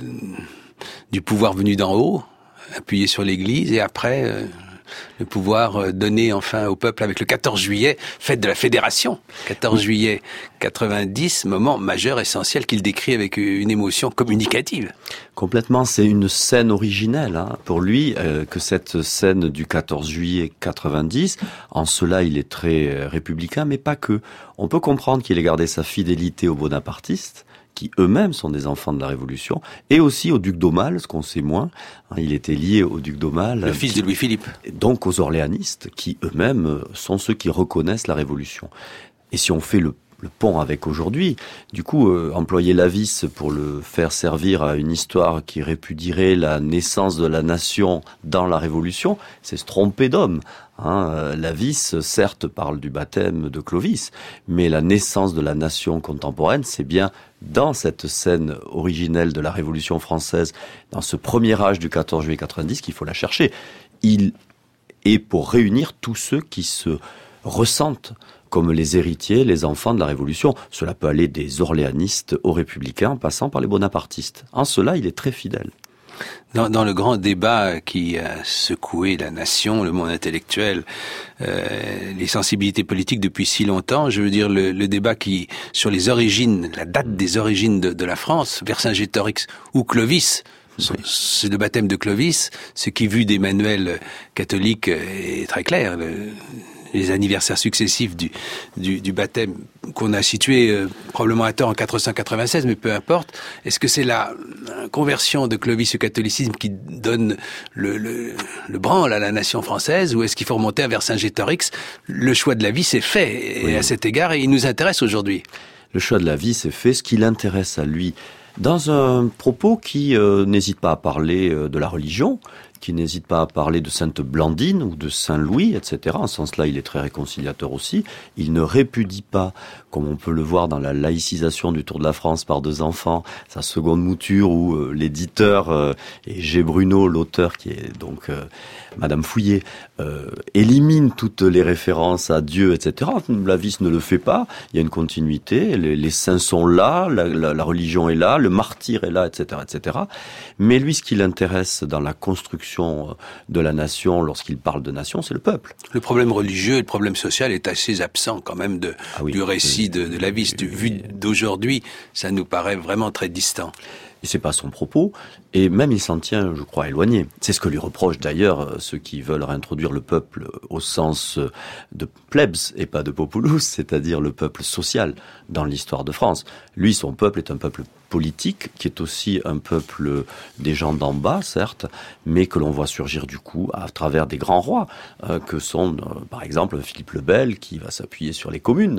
du pouvoir venu d'en haut, appuyé sur l'Église, et après le pouvoir donné enfin au peuple avec le quatorze juillet, fête de la Fédération. quatorze juillet quatre-vingt-dix, moment majeur, essentiel, qu'il décrit avec une émotion communicative. Complètement, c'est une scène originelle hein, pour lui, euh, que cette scène du quatorze juillet quatre-vingt-dix. En cela, il est très euh, républicain, mais pas que. On peut comprendre qu'il ait gardé sa fidélité aux bonapartistes, qui eux-mêmes sont des enfants de la Révolution, et aussi au duc d'Aumale, ce qu'on sait moins. Il était lié au duc d'Aumale. Le fils de Louis-Philippe. Donc aux orléanistes, qui eux-mêmes sont ceux qui reconnaissent la Révolution. Et si on fait le le pont avec aujourd'hui, du coup, euh, employer Alavis pour le faire servir à une histoire qui répudierait la naissance de la nation dans la Révolution, c'est se tromper d'homme. Hein, Alavis, certes, parle du baptême de Clovis, mais la naissance de la nation contemporaine, c'est bien dans cette scène originelle de la Révolution française, dans ce premier âge du quatorze juillet quatre-vingt-dix, qu'il faut la chercher. Il est pour réunir tous ceux qui se ressentent comme les héritiers, les enfants de la Révolution. Cela peut aller des orléanistes aux républicains, en passant par les bonapartistes. En cela, il est très fidèle. Dans, dans le grand débat qui a secoué la nation, le monde intellectuel, euh, les sensibilités politiques depuis si longtemps, je veux dire le, le débat qui sur les origines, la date des origines de, de la France, Vercingétorix ou Clovis, oui. C'est le baptême de Clovis, ce qui vu des manuels catholiques est très clair. Le, les anniversaires successifs du, du, du baptême qu'on a situé euh, probablement à tort en quatre cent quatre-vingt-seize, mais peu importe. Est-ce que c'est la conversion de Clovis au catholicisme qui donne le, le, le branle à la nation française, ou est-ce qu'il faut remonter à Vercingétorix? Le choix de Alavis est fait, et oui, à cet égard, il nous intéresse aujourd'hui. Le choix de Alavis est fait, ce qui l'intéresse à lui, dans un propos qui euh, n'hésite pas à parler euh, de la religion, qui n'hésite pas à parler de Sainte Blandine ou de Saint Louis, et cetera. En ce sens-là, il est très réconciliateur aussi. Il ne répudie pas, comme on peut le voir dans la laïcisation du Tour de la France par deux enfants, sa seconde mouture où euh, l'éditeur euh, et G. Bruno, l'auteur qui est donc euh, Madame Fouillé, euh, élimine toutes les références à Dieu, et cetera. Alavis ne le fait pas. Il y a une continuité. Les, les saints sont là, la, la, la religion est là, le martyr est là, et cetera, et cetera. Mais lui, ce qui l'intéresse dans la construction de la nation, lorsqu'il parle de nation, c'est le peuple. Le problème religieux et le problème social est assez absent quand même de, ah oui, du récit de, de Alavis. Du vu d'aujourd'hui, ça nous paraît vraiment très distant. Et c'est pas son propos, et même il s'en tient, je crois, éloigné. C'est ce que lui reprochent d'ailleurs ceux qui veulent réintroduire le peuple au sens de plebs et pas de populus, c'est-à-dire le peuple social dans l'histoire de France. Lui, son peuple est un peuple politique, qui est aussi un peuple des gens d'en bas, certes, mais que l'on voit surgir du coup à travers des grands rois, euh, que sont, euh, par exemple, Philippe le Bel, qui va s'appuyer sur les communes,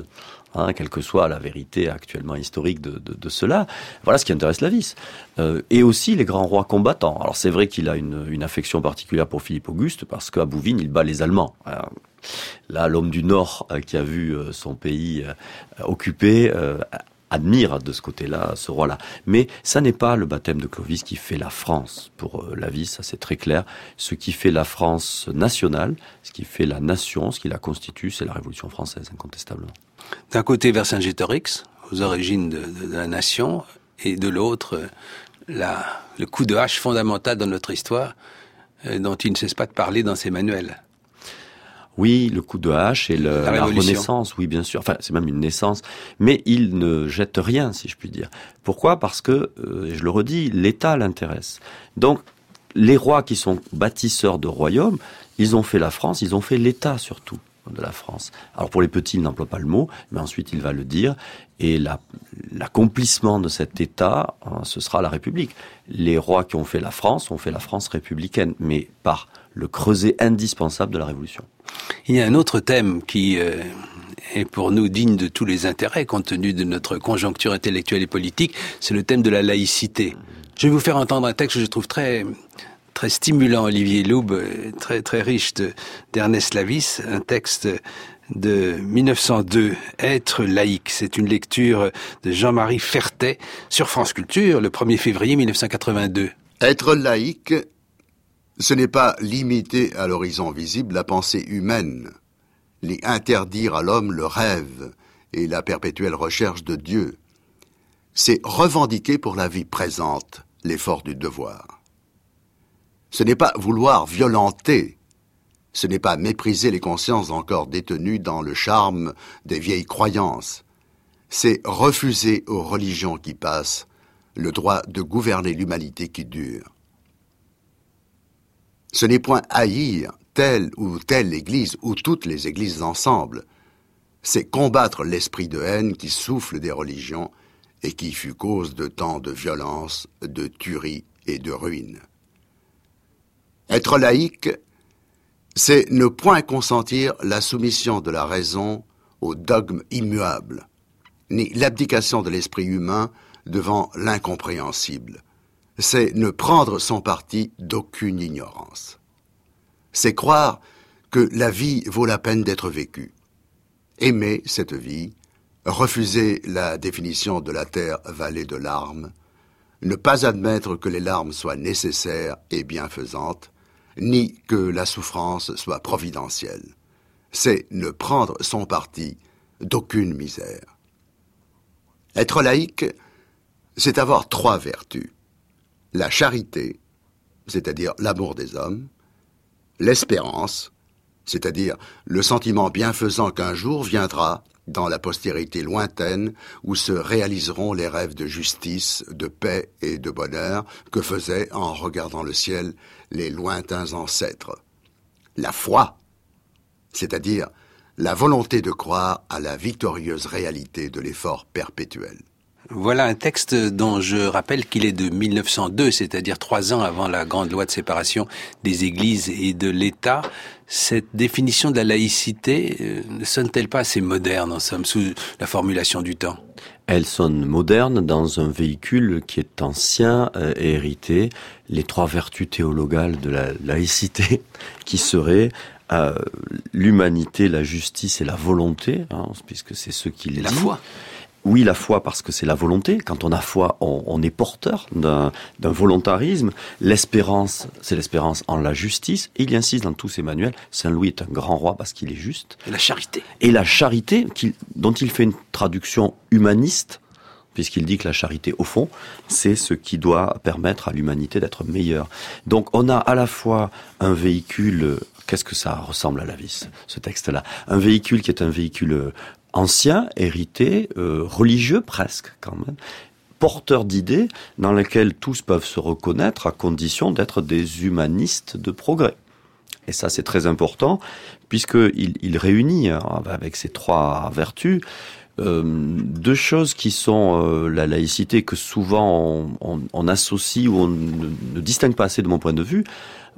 Hein, quelle que soit la vérité actuellement historique de, de, de cela. Voilà ce qui intéresse la vis. Euh, et aussi les grands rois combattants. Alors c'est vrai qu'il a une, une affection particulière pour Philippe Auguste, parce qu'à Bouvines, il bat les Allemands. Alors, là, l'homme du Nord euh, qui a vu euh, son pays euh, occupé euh, admire de ce côté-là ce roi-là. Mais ça n'est pas le baptême de Clovis qui fait la France. Pour euh, la vis, ça c'est très clair. Ce qui fait la France nationale, ce qui fait la nation, ce qui la constitue, c'est la Révolution française, incontestablement. D'un côté, Vercingétorix, aux origines de, de, de la nation, et de l'autre, la, le coup de hache fondamental dans notre histoire, euh, dont il ne cesse pas de parler dans ses manuels. Oui, le coup de hache et le, la, la renaissance, oui, bien sûr. Enfin, c'est même une naissance. Mais il ne jette rien, si je puis dire. Pourquoi ? Parce que, euh, je le redis, l'État l'intéresse. Donc, les rois qui sont bâtisseurs de royaumes, ils ont fait la France, ils ont fait l'État surtout de la France. Alors pour les petits, il n'emploie pas le mot, mais ensuite il va le dire. Et la, l'accomplissement de cet État, hein, ce sera la République. Les rois qui ont fait la France ont fait la France républicaine, mais par le creuset indispensable de la Révolution. Il y a un autre thème qui euh, est pour nous digne de tous les intérêts, compte tenu de notre conjoncture intellectuelle et politique, c'est le thème de la laïcité. Je vais vous faire entendre un texte que je trouve très... très stimulant, Olivier Loub, très très riche, de, d'Ernest Lavis, un texte de mille neuf cent deux, Être laïque. C'est une lecture de Jean-Marie Fertet sur France Culture, le premier février mille neuf cent quatre-vingt-deux. Être laïque, ce n'est pas limiter à l'horizon visible la pensée humaine, ni interdire à l'homme le rêve et la perpétuelle recherche de Dieu. C'est revendiquer pour la vie présente l'effort du devoir. Ce n'est pas vouloir violenter, ce n'est pas mépriser les consciences encore détenues dans le charme des vieilles croyances. C'est refuser aux religions qui passent le droit de gouverner l'humanité qui dure. Ce n'est point haïr telle ou telle église ou toutes les églises ensemble. C'est combattre l'esprit de haine qui souffle des religions et qui fut cause de tant de violence, de tuerie et de ruine. Être laïque, c'est ne point consentir la soumission de la raison au dogme immuable, ni l'abdication de l'esprit humain devant l'incompréhensible. C'est ne prendre son parti d'aucune ignorance. C'est croire que la vie vaut la peine d'être vécue. Aimer cette vie, refuser la définition de la terre vallée de larmes, ne pas admettre que les larmes soient nécessaires et bienfaisantes, ni que la souffrance soit providentielle. C'est ne prendre son parti d'aucune misère. Être laïque, c'est avoir trois vertus. La charité, c'est-à-dire l'amour des hommes, l'espérance, c'est-à-dire le sentiment bienfaisant qu'un jour viendra dans la postérité lointaine où se réaliseront les rêves de justice, de paix et de bonheur que faisaient, en regardant le ciel, les lointains ancêtres. La foi, c'est-à-dire la volonté de croire à la victorieuse réalité de l'effort perpétuel. Voilà un texte dont je rappelle qu'il est de mille neuf cent deux, c'est-à-dire trois ans avant la grande loi de séparation des églises et de l'État. Cette définition de la laïcité euh, ne sonne-t-elle pas assez moderne, en somme, sous la formulation du temps ? Elle sonne moderne dans un véhicule qui est ancien euh, et hérité. Les trois vertus théologales de la laïcité, qui seraient euh, l'humanité, la justice et la volonté, hein, puisque c'est ce qui les La dit. foi. Oui, la foi, parce que c'est la volonté. Quand on a foi, on, on est porteur d'un, d'un volontarisme. L'espérance, c'est l'espérance en la justice. Et il insiste dans tous ses manuels. Saint-Louis est un grand roi parce qu'il est juste. Et la charité. Et la charité, qu'il, dont il fait une traduction humaniste, puisqu'il dit que la charité, au fond, c'est ce qui doit permettre à l'humanité d'être meilleure. Donc, on a à la fois un véhicule... Qu'est-ce que ça ressemble à la vie, ce texte-là ? Un véhicule qui est un véhicule ancien, hérité, euh, religieux presque quand même, porteur d'idées dans lesquelles tous peuvent se reconnaître à condition d'être des humanistes de progrès. Et ça, c'est très important, puisqu'il il réunit, avec ces trois vertus, euh, deux choses qui sont euh, la laïcité que souvent on, on, on associe ou on ne, ne distingue pas assez de mon point de vue.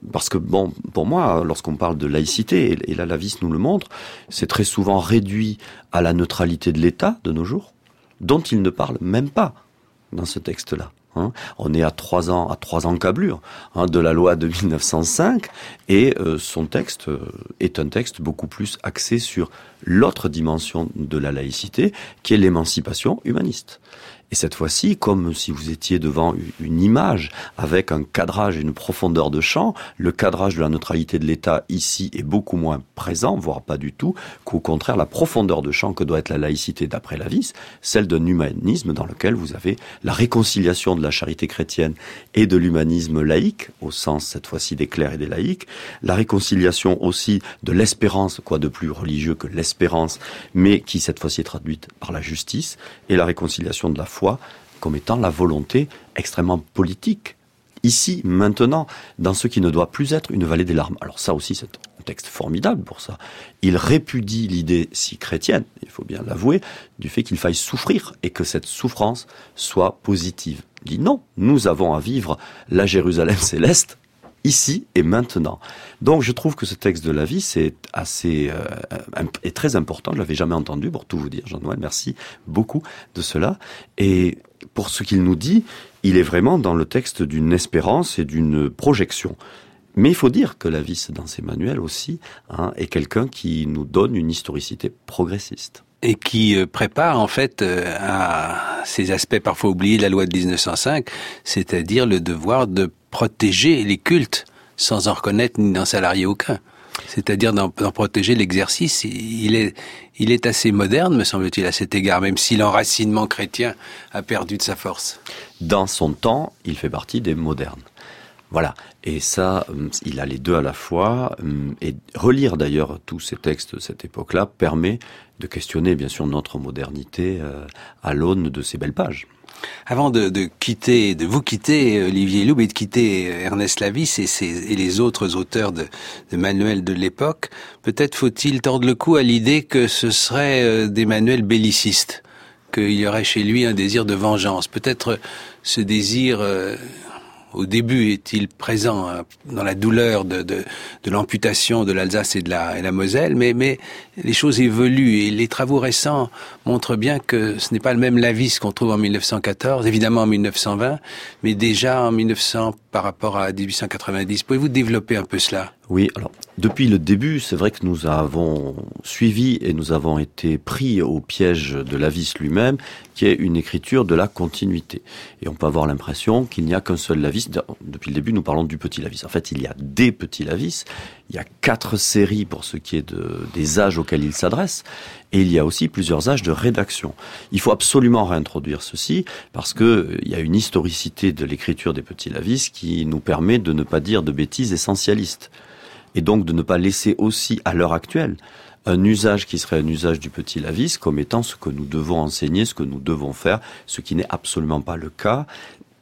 parce que bon, pour moi, lorsqu'on parle de laïcité, et là Lavis nous le montre, c'est très souvent réduit à la neutralité de l'État de nos jours, dont il ne parle même pas dans ce texte-là. Hein, on est à trois ans, à trois encablures hein, de la loi de mille neuf cent cinq, et euh, son texte euh, est un texte beaucoup plus axé sur l'autre dimension de la laïcité, qui est l'émancipation humaniste. Et cette fois-ci, comme si vous étiez devant une image avec un cadrage et une profondeur de champ, le cadrage de la neutralité de l'État ici est beaucoup moins présent, voire pas du tout, qu'au contraire la profondeur de champ que doit être la laïcité d'après Lavis, celle d'un humanisme dans lequel vous avez la réconciliation de la charité chrétienne et de l'humanisme laïque, au sens cette fois-ci des clercs et des laïcs, la réconciliation aussi de l'espérance, quoi de plus religieux que l'espérance, mais qui cette fois-ci est traduite par la justice, et la réconciliation de la foi comme étant la volonté extrêmement politique, ici, maintenant, dans ce qui ne doit plus être une vallée des larmes. Alors ça aussi, c'est un texte formidable pour ça. Il répudie l'idée si chrétienne, il faut bien l'avouer, du fait qu'il faille souffrir et que cette souffrance soit positive. Il dit non, nous avons à vivre la Jérusalem céleste, ici et maintenant. Donc je trouve que ce texte de Lavis est assez euh, est très important. Je l'avais jamais entendu, pour tout vous dire, Jean-Noël. Merci beaucoup de cela. Et pour ce qu'il nous dit, il est vraiment dans le texte d'une espérance et d'une projection. Mais il faut dire que Lavis, dans ses manuels aussi, hein, est quelqu'un qui nous donne une historicité progressiste. Et qui euh, prépare en fait euh, à ces aspects parfois oubliés de la loi de dix-neuf cent cinq, c'est-à-dire le devoir de protéger les cultes sans en reconnaître ni d'en salarier aucun. C'est-à-dire d'en, d'en protéger l'exercice. Il est, il est assez moderne, me semble-t-il, à cet égard, même si l'enracinement chrétien a perdu de sa force. Dans son temps, il fait partie des modernes. Voilà, et ça, il a les deux à la fois, et relire d'ailleurs tous ces textes de cette époque-là permet de questionner bien sûr notre modernité à l'aune de ces belles pages. Avant de, de quitter, de vous quitter, Olivier Loub, et de quitter Ernest Lavis et, ses, et les autres auteurs de, de manuels de l'époque, peut-être faut-il tordre le cou à l'idée que ce seraient des manuels bellicistes, qu'il y aurait chez lui un désir de vengeance. Peut-être ce désir... Euh, au début, est-il présent hein, dans la douleur de, de, de l'amputation de l'Alsace et de la, et la Moselle, mais, mais les choses évoluent et les travaux récents montrent bien que ce n'est pas le même Lavis qu'on trouve en mille neuf cent quatorze, évidemment en mille neuf cent vingt, mais déjà en mille neuf cents par rapport à dix-huit cent quatre-vingt-dix. Pouvez-vous développer un peu cela ? Oui, alors depuis le début, c'est vrai que nous avons suivi et nous avons été pris au piège de Lavis lui-même, qui est une écriture de la continuité. Et on peut avoir l'impression qu'il n'y a qu'un seul Lavis. Depuis le début, nous parlons du petit Lavis. En fait, il y a des petits Lavis. Il y a quatre séries pour ce qui est de, des âges auxquels il s'adresse. Et il y a aussi plusieurs âges de rédaction. Il faut absolument réintroduire ceci parce que il y a une historicité de l'écriture des petits Lavis qui nous permet de ne pas dire de bêtises essentialistes. Et donc de ne pas laisser aussi, à l'heure actuelle, un usage qui serait un usage du petit Lavis comme étant ce que nous devons enseigner, ce que nous devons faire, ce qui n'est absolument pas le cas. Pourquoi ?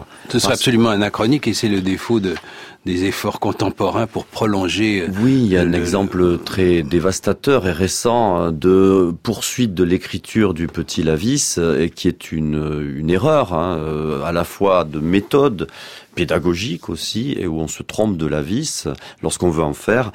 Ce serait Parce... absolument anachronique et c'est le défaut de, des efforts contemporains pour prolonger... Oui, il y a le, un exemple très dévastateur et récent de poursuite de l'écriture du petit Lavis, et qui est une, une erreur, hein, à la fois de méthode pédagogique aussi, et où on se trompe de Lavis lorsqu'on veut en faire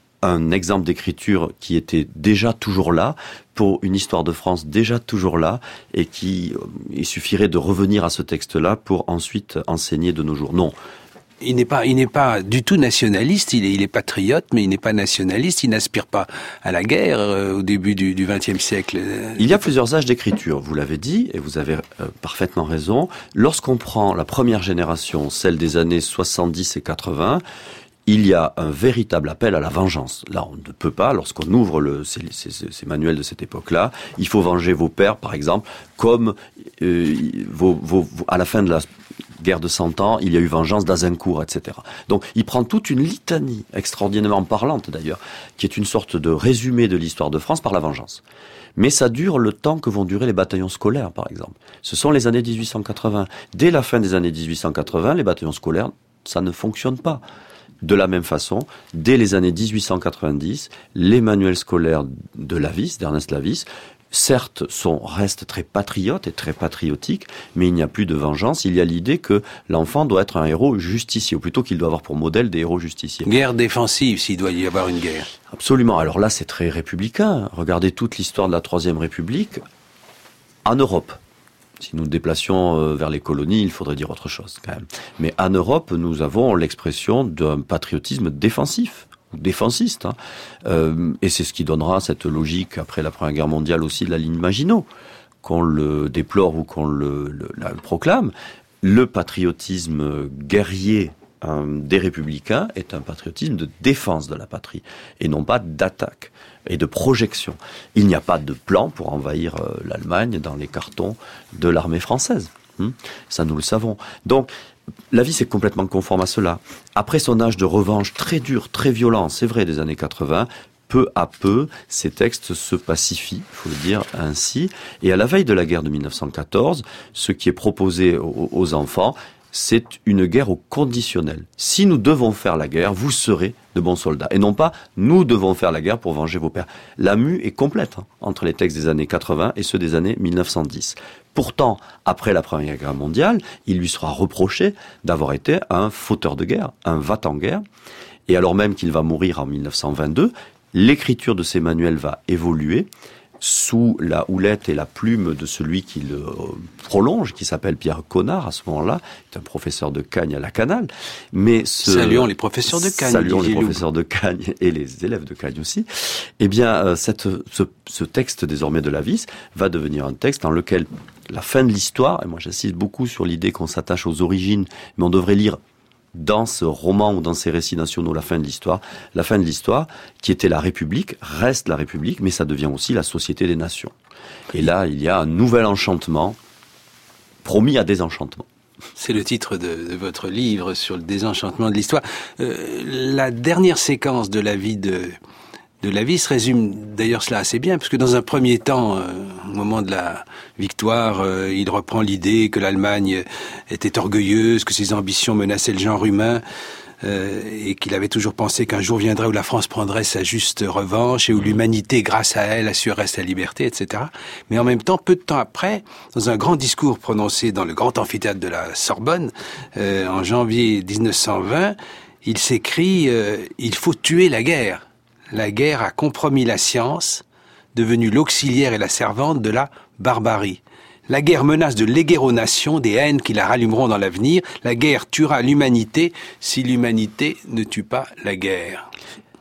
un exemple d'écriture qui était déjà toujours là, pour une histoire de France déjà toujours là, et qui, il suffirait de revenir à ce texte-là pour ensuite enseigner de nos jours. Non. Il n'est pas, il n'est pas du tout nationaliste, il est, il est patriote, mais il n'est pas nationaliste, il n'aspire pas à la guerre euh, au début du, du vingtième siècle. Il y a plusieurs âges d'écriture, vous l'avez dit, et vous avez euh, parfaitement raison. Lorsqu'on prend la première génération, celle des années soixante-dix et quatre-vingts, il y a un véritable appel à la vengeance. Là, on ne peut pas, lorsqu'on ouvre le, ces, ces, ces manuels de cette époque-là, il faut venger vos pères, par exemple, comme euh, vos, vos, à la fin de la guerre de Cent Ans, il y a eu vengeance d'Azincourt, et cetera. Donc, il prend toute une litanie, extraordinairement parlante d'ailleurs, qui est une sorte de résumé de l'histoire de France par la vengeance. Mais ça dure le temps que vont durer les bataillons scolaires, par exemple. Ce sont les années dix-huit cent quatre-vingts. Dès la fin des années dix-huit cent quatre-vingts, les bataillons scolaires, ça ne fonctionne pas. De la même façon, dès les années dix-huit cent quatre-vingt-dix, les manuels scolaires de Lavis, d'Ernest Lavis, certes, sont, restent très patriotes et très patriotiques, mais il n'y a plus de vengeance. Il y a l'idée que l'enfant doit être un héros justicier, ou plutôt qu'il doit avoir pour modèle des héros justiciers. Guerre défensive, s'il doit y avoir une guerre. Absolument. Alors là, c'est très républicain. Regardez toute l'histoire de la Troisième République en Europe. Si nous nous déplacions vers les colonies, il faudrait dire autre chose, quand même. Mais en Europe, nous avons l'expression d'un patriotisme défensif. défensiste. Hein. Euh, et c'est ce qui donnera cette logique, après la Première Guerre mondiale aussi, de la ligne Maginot. Qu'on le déplore ou qu'on le, le, le proclame, le patriotisme guerrier hein, des républicains est un patriotisme de défense de la patrie, et non pas d'attaque et de projection. Il n'y a pas de plan pour envahir euh, l'Allemagne dans les cartons de l'armée française. Hum, ça, nous le savons. Donc, la vie, c'est complètement conforme à cela. Après son âge de revanche très dur, très violent, c'est vrai, des années quatre-vingts, peu à peu, ces textes se pacifient, il faut le dire ainsi. Et à la veille de la guerre de mille neuf cent quatorze, ce qui est proposé aux, aux enfants, c'est une guerre au conditionnel. Si nous devons faire la guerre, vous serez de bons soldats. Et non pas, nous devons faire la guerre pour venger vos pères. La mue est complète hein, entre les textes des années quatre-vingts et ceux des années mille neuf cent dix. Pourtant, après la Première Guerre mondiale, il lui sera reproché d'avoir été un fauteur de guerre, un va-t-en-guerre. Et alors même qu'il va mourir en mille neuf cent vingt-deux, l'écriture de ces manuels va évoluer sous la houlette et la plume de celui qui le prolonge, qui s'appelle Pierre Connard à ce moment-là, est un professeur de Cagnes à la Canale. Mais ce... Saluons les professeurs de Cagnes. Saluons les professeurs de Cagnes et les élèves de Cagnes aussi. Eh bien, cette, ce, ce texte désormais de Lavis va devenir un texte dans lequel la fin de l'histoire, et moi j'insiste beaucoup sur l'idée qu'on s'attache aux origines, mais on devrait lire dans ce roman ou dans ces récits nationaux la fin de l'histoire, la fin de l'histoire qui était la République, reste la République, mais ça devient aussi la Société des Nations. Et là, il y a un nouvel enchantement promis à désenchantement. C'est le titre de, de votre livre sur le désenchantement de l'histoire. Euh, la dernière séquence de la vie de de Lavis résume d'ailleurs cela assez bien, parce que dans un premier temps, euh, au moment de la victoire, euh, il reprend l'idée que l'Allemagne était orgueilleuse, que ses ambitions menaçaient le genre humain, euh, et qu'il avait toujours pensé qu'un jour viendrait où la France prendrait sa juste revanche et où l'humanité, grâce à elle, assurerait sa liberté, et cetera. Mais en même temps, peu de temps après, dans un grand discours prononcé dans le grand amphithéâtre de la Sorbonne, euh, en janvier dix-neuf cent vingt, il s'écrit euh, « Il faut tuer la guerre ». La guerre a compromis la science, devenue l'auxiliaire et la servante de la barbarie. La guerre menace de léguer aux nations des haines qui la rallumeront dans l'avenir. La guerre tuera l'humanité si l'humanité ne tue pas la guerre.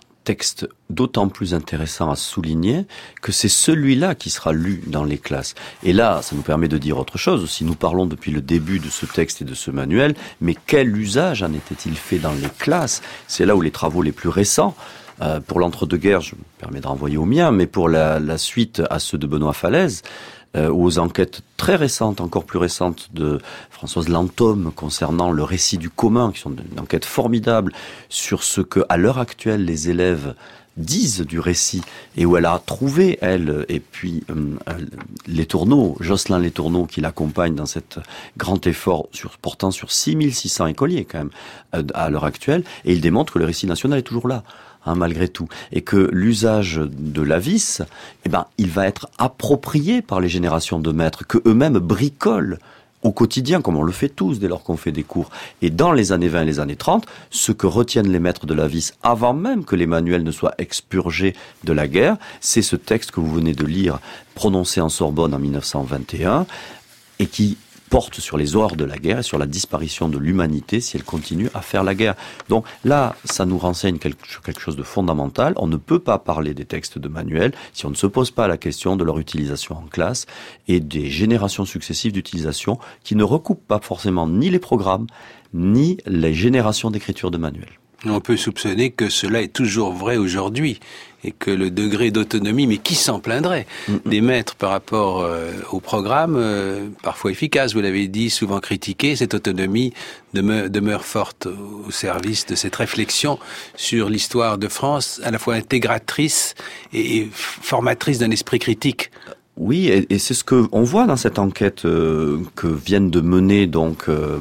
Texte d'autant plus intéressant à souligner que c'est celui-là qui sera lu dans les classes. Et là, ça nous permet de dire autre chose. Si nous parlons depuis le début de ce texte et de ce manuel, mais quel usage en était-il fait dans les classes? C'est là où les travaux les plus récents, Euh, pour l'entre-deux-guerres, je me permets de renvoyer au mien, mais pour la, la suite à ceux de Benoît Falaise, euh, ou aux enquêtes très récentes, encore plus récentes, de Françoise Lantôme concernant le récit du commun, qui sont une enquête formidable sur ce que, à l'heure actuelle, les élèves disent du récit, et où elle a trouvé, elle, et puis euh, Letourneau, Jocelyn Letourneau, qui l'accompagne dans cet grand effort sur, portant sur six mille six cents écoliers, quand même, euh, à l'heure actuelle, et il démontre que le récit national est toujours là. Hein, malgré tout, et que l'usage de Lavis, eh ben, il va être approprié par les générations de maîtres, que eux-mêmes bricolent au quotidien, comme on le fait tous dès lors qu'on fait des cours. Et dans les années vingt et les années trente, ce que retiennent les maîtres de Lavis, avant même que les manuels ne soient expurgés de la guerre, c'est ce texte que vous venez de lire, prononcé en Sorbonne en mille neuf cent vingt et un, et qui porte sur les horreurs de la guerre et sur la disparition de l'humanité si elle continue à faire la guerre. Donc là, ça nous renseigne quelque chose de fondamental. On ne peut pas parler des textes de manuels si on ne se pose pas la question de leur utilisation en classe et des générations successives d'utilisation qui ne recoupent pas forcément ni les programmes, ni les générations d'écriture de manuels. On peut soupçonner que cela est toujours vrai aujourd'hui et que le degré d'autonomie, mais qui s'en plaindrait, mm-hmm. des maîtres par rapport euh, au programme, euh, parfois efficace, vous l'avez dit, souvent critiqué, cette autonomie demeure, demeure forte au service de cette réflexion sur l'histoire de France, à la fois intégratrice et formatrice d'un esprit critique. Oui, et, et c'est ce que on voit dans cette enquête euh, que viennent de mener donc... Euh,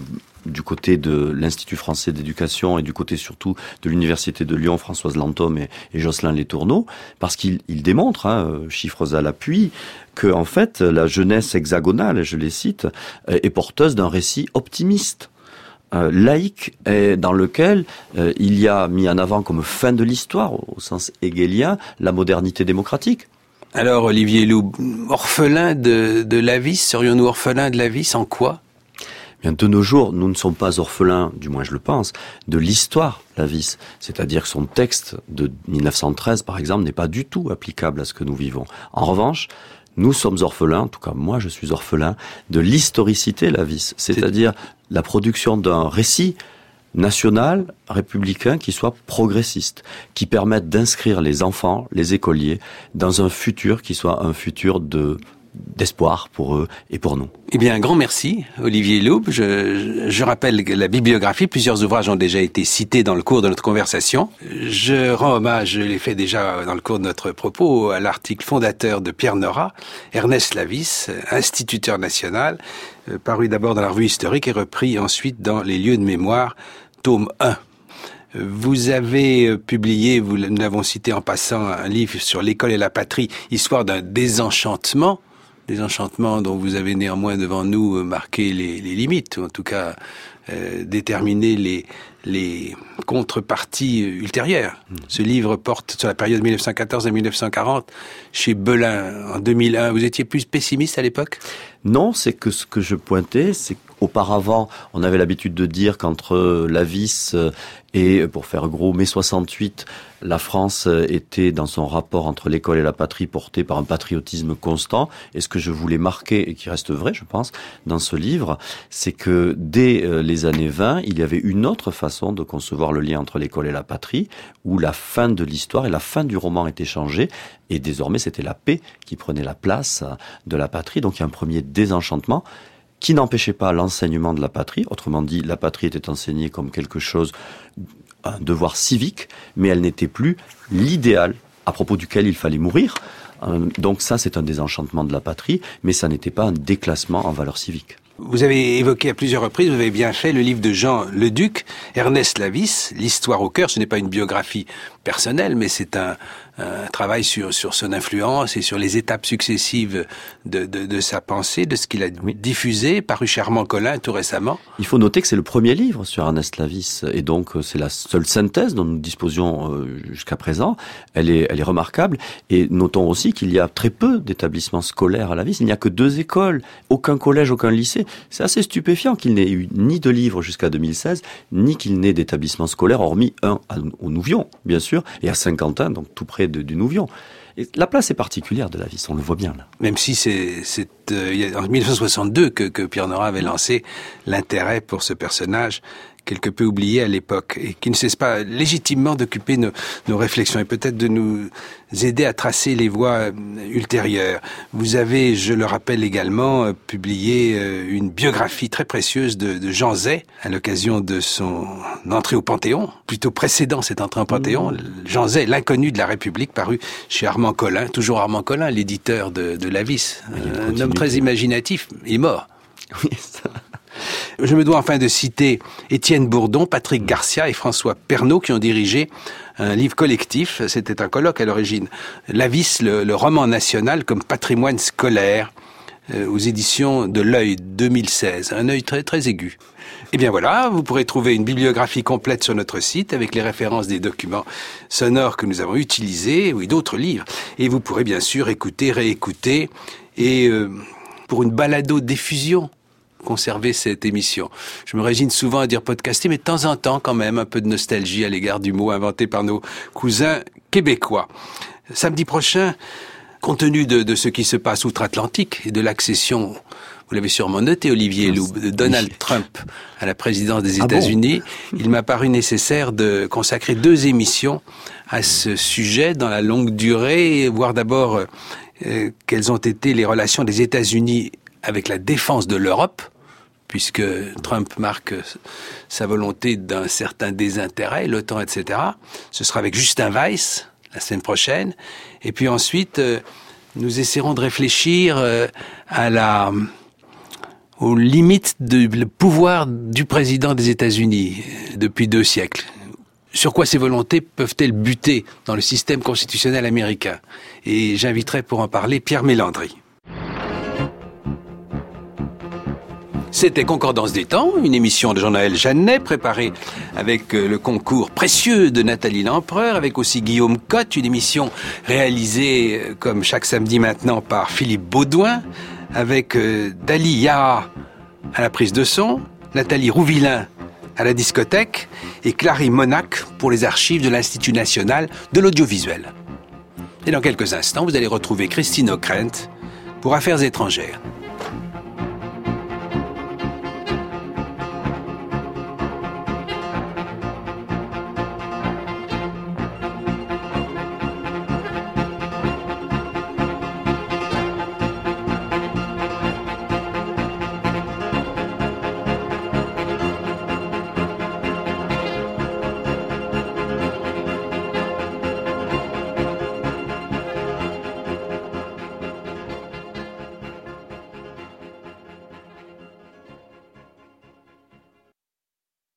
du côté de l'Institut français d'éducation et du côté surtout de l'Université de Lyon, Françoise Lantôme et, et Jocelyn Letourneau, parce qu'il il démontre, hein, chiffres à l'appui, que en fait la jeunesse hexagonale, je les cite, est porteuse d'un récit optimiste. Euh, laïque, et dans lequel euh, il y a mis en avant comme fin de l'histoire, au sens hegelien, la modernité démocratique. Alors, Olivier Loub, orphelin de, de Lavis, serions-nous orphelins de Lavis en quoi ? Bien, de nos jours, nous ne sommes pas orphelins, du moins je le pense, de l'histoire Lavis. C'est-à-dire que son texte de mille neuf cent treize, par exemple, n'est pas du tout applicable à ce que nous vivons. En revanche, nous sommes orphelins, en tout cas moi je suis orphelin, de l'historicité Lavis, c'est-à-dire la production d'un récit national, républicain, qui soit progressiste, qui permette d'inscrire les enfants, les écoliers, dans un futur qui soit un futur de d'espoir pour eux et pour nous. Eh bien, un grand merci, Olivier Loub. Je, je rappelle que la bibliographie, plusieurs ouvrages ont déjà été cités dans le cours de notre conversation. Je rends hommage, je l'ai fait déjà dans le cours de notre propos, à l'article fondateur de Pierre Nora, Ernest Lavis, instituteur national, paru d'abord dans la revue historique et repris ensuite dans les lieux de mémoire, tome un. Vous avez publié, vous, nous l'avons cité en passant, un livre sur l'école et la patrie, histoire d'un désenchantement, désenchantement dont vous avez néanmoins devant nous marqué les, les limites, ou en tout cas euh, déterminé les, les contreparties ultérieures. Mmh. Ce livre porte sur la période mille neuf cent quatorze à mille neuf cent quarante, chez Belin, en deux mille un. Vous étiez plus pessimiste à l'époque ? Non, c'est que ce que je pointais, c'est qu'auparavant, on avait l'habitude de dire qu'entre Lavis et, pour faire gros, mai soixante-huit, la France était dans son rapport entre l'école et la patrie porté par un patriotisme constant. Et ce que je voulais marquer, et qui reste vrai, je pense, dans ce livre, c'est que dès les années vingt, il y avait une autre façon de concevoir le lien entre l'école et la patrie, où la fin de l'histoire et la fin du roman étaient changées, et désormais c'était la paix qui prenait la place de la patrie. Donc il y a un premier désenchantement qui n'empêchait pas l'enseignement de la patrie. Autrement dit, la patrie était enseignée comme quelque chose, un devoir civique, mais elle n'était plus l'idéal à propos duquel il fallait mourir. Donc ça, c'est un désenchantement de la patrie, mais ça n'était pas un déclassement en valeurs civiques. Vous avez évoqué à plusieurs reprises, vous avez bien fait, le livre de Jean Leduc, Ernest Lavis, L'histoire au cœur. Ce n'est pas une biographie personnelle, mais c'est un, un travail sur, sur son influence et sur les étapes successives de, de, de sa pensée, de ce qu'il a oui. diffusé, paru chez Armand Collin tout récemment. Il faut noter que c'est le premier livre sur Ernest Lavis, et donc c'est la seule synthèse dont nous disposions euh, jusqu'à présent. Elle est, elle est remarquable, et notons aussi qu'il y a très peu d'établissements scolaires à Lavis. Il n'y a que deux écoles, aucun collège, aucun lycée. C'est assez stupéfiant qu'il n'ait eu ni de livre jusqu'à deux mille seize, ni qu'il n'ait d'établissement scolaire, hormis un au Nouvion, bien sûr, et à Saint-Quentin, donc tout près de, du Nouvion. Et la place est particulière de Lavis, on le voit bien là. Même si c'est, c'est euh, en mille neuf cent soixante-deux que, que Pierre Nora avait lancé l'intérêt pour ce personnage quelque peu oublié à l'époque et qui ne cesse pas légitimement d'occuper nos, nos réflexions et peut-être de nous aider à tracer les voies ultérieures. Vous avez, je le rappelle également, publié une biographie très précieuse de, de Jean Zay à l'occasion de son entrée au Panthéon, plutôt précédent cette entrée au Panthéon. Mmh. Jean Zay, l'inconnu de la République, paru chez Armand Collin, toujours Armand Collin, l'éditeur de, de Lavis, un homme très imaginatif, il est mort. Oui, ça... Je me dois enfin de citer Étienne Bourdon, Patrick Garcia et François Pernaut qui ont dirigé un livre collectif, c'était un colloque à l'origine, Lavis, le, le roman national comme patrimoine scolaire, euh, aux éditions de l'Œil deux mille seize, un œil très très aigu. Et bien voilà, vous pourrez trouver une bibliographie complète sur notre site avec les références des documents sonores que nous avons utilisés, oui, d'autres livres. Et vous pourrez bien sûr écouter, réécouter et euh, pour une balado-diffusion, conserver cette émission. Je me résigne souvent à dire podcaster, mais de temps en temps, quand même, un peu de nostalgie à l'égard du mot inventé par nos cousins québécois. Samedi prochain, compte tenu de, de ce qui se passe outre-Atlantique et de l'accession, vous l'avez sûrement noté, Olivier Loub, de Donald Trump à la présidence des États-Unis, ah bon il m'a paru nécessaire de consacrer deux émissions à ce sujet dans la longue durée, et voir d'abord euh, quelles ont été les relations des États-Unis avec la défense de l'Europe, puisque Trump marque sa volonté d'un certain désintérêt, l'OTAN, et cetera. Ce sera avec Justin Weiss, la semaine prochaine. Et puis ensuite, euh, nous essaierons de réfléchir euh, à la, aux limites du pouvoir du président des États-Unis depuis deux siècles. Sur quoi ces volontés peuvent-elles buter dans le système constitutionnel américain? Et j'inviterai pour en parler Pierre Mélandry. C'était Concordance des temps, une émission de Jean-Noël Jeannet, préparée avec le concours précieux de Nathalie Lempereur, avec aussi Guillaume Cotte, une émission réalisée, comme chaque samedi maintenant, par Philippe Baudouin, avec Dali Yaha à la prise de son, Nathalie Rouvillain à la discothèque et Clary Monac pour les archives de l'Institut national de l'audiovisuel. Et dans quelques instants, vous allez retrouver Christine Ockrent pour Affaires étrangères.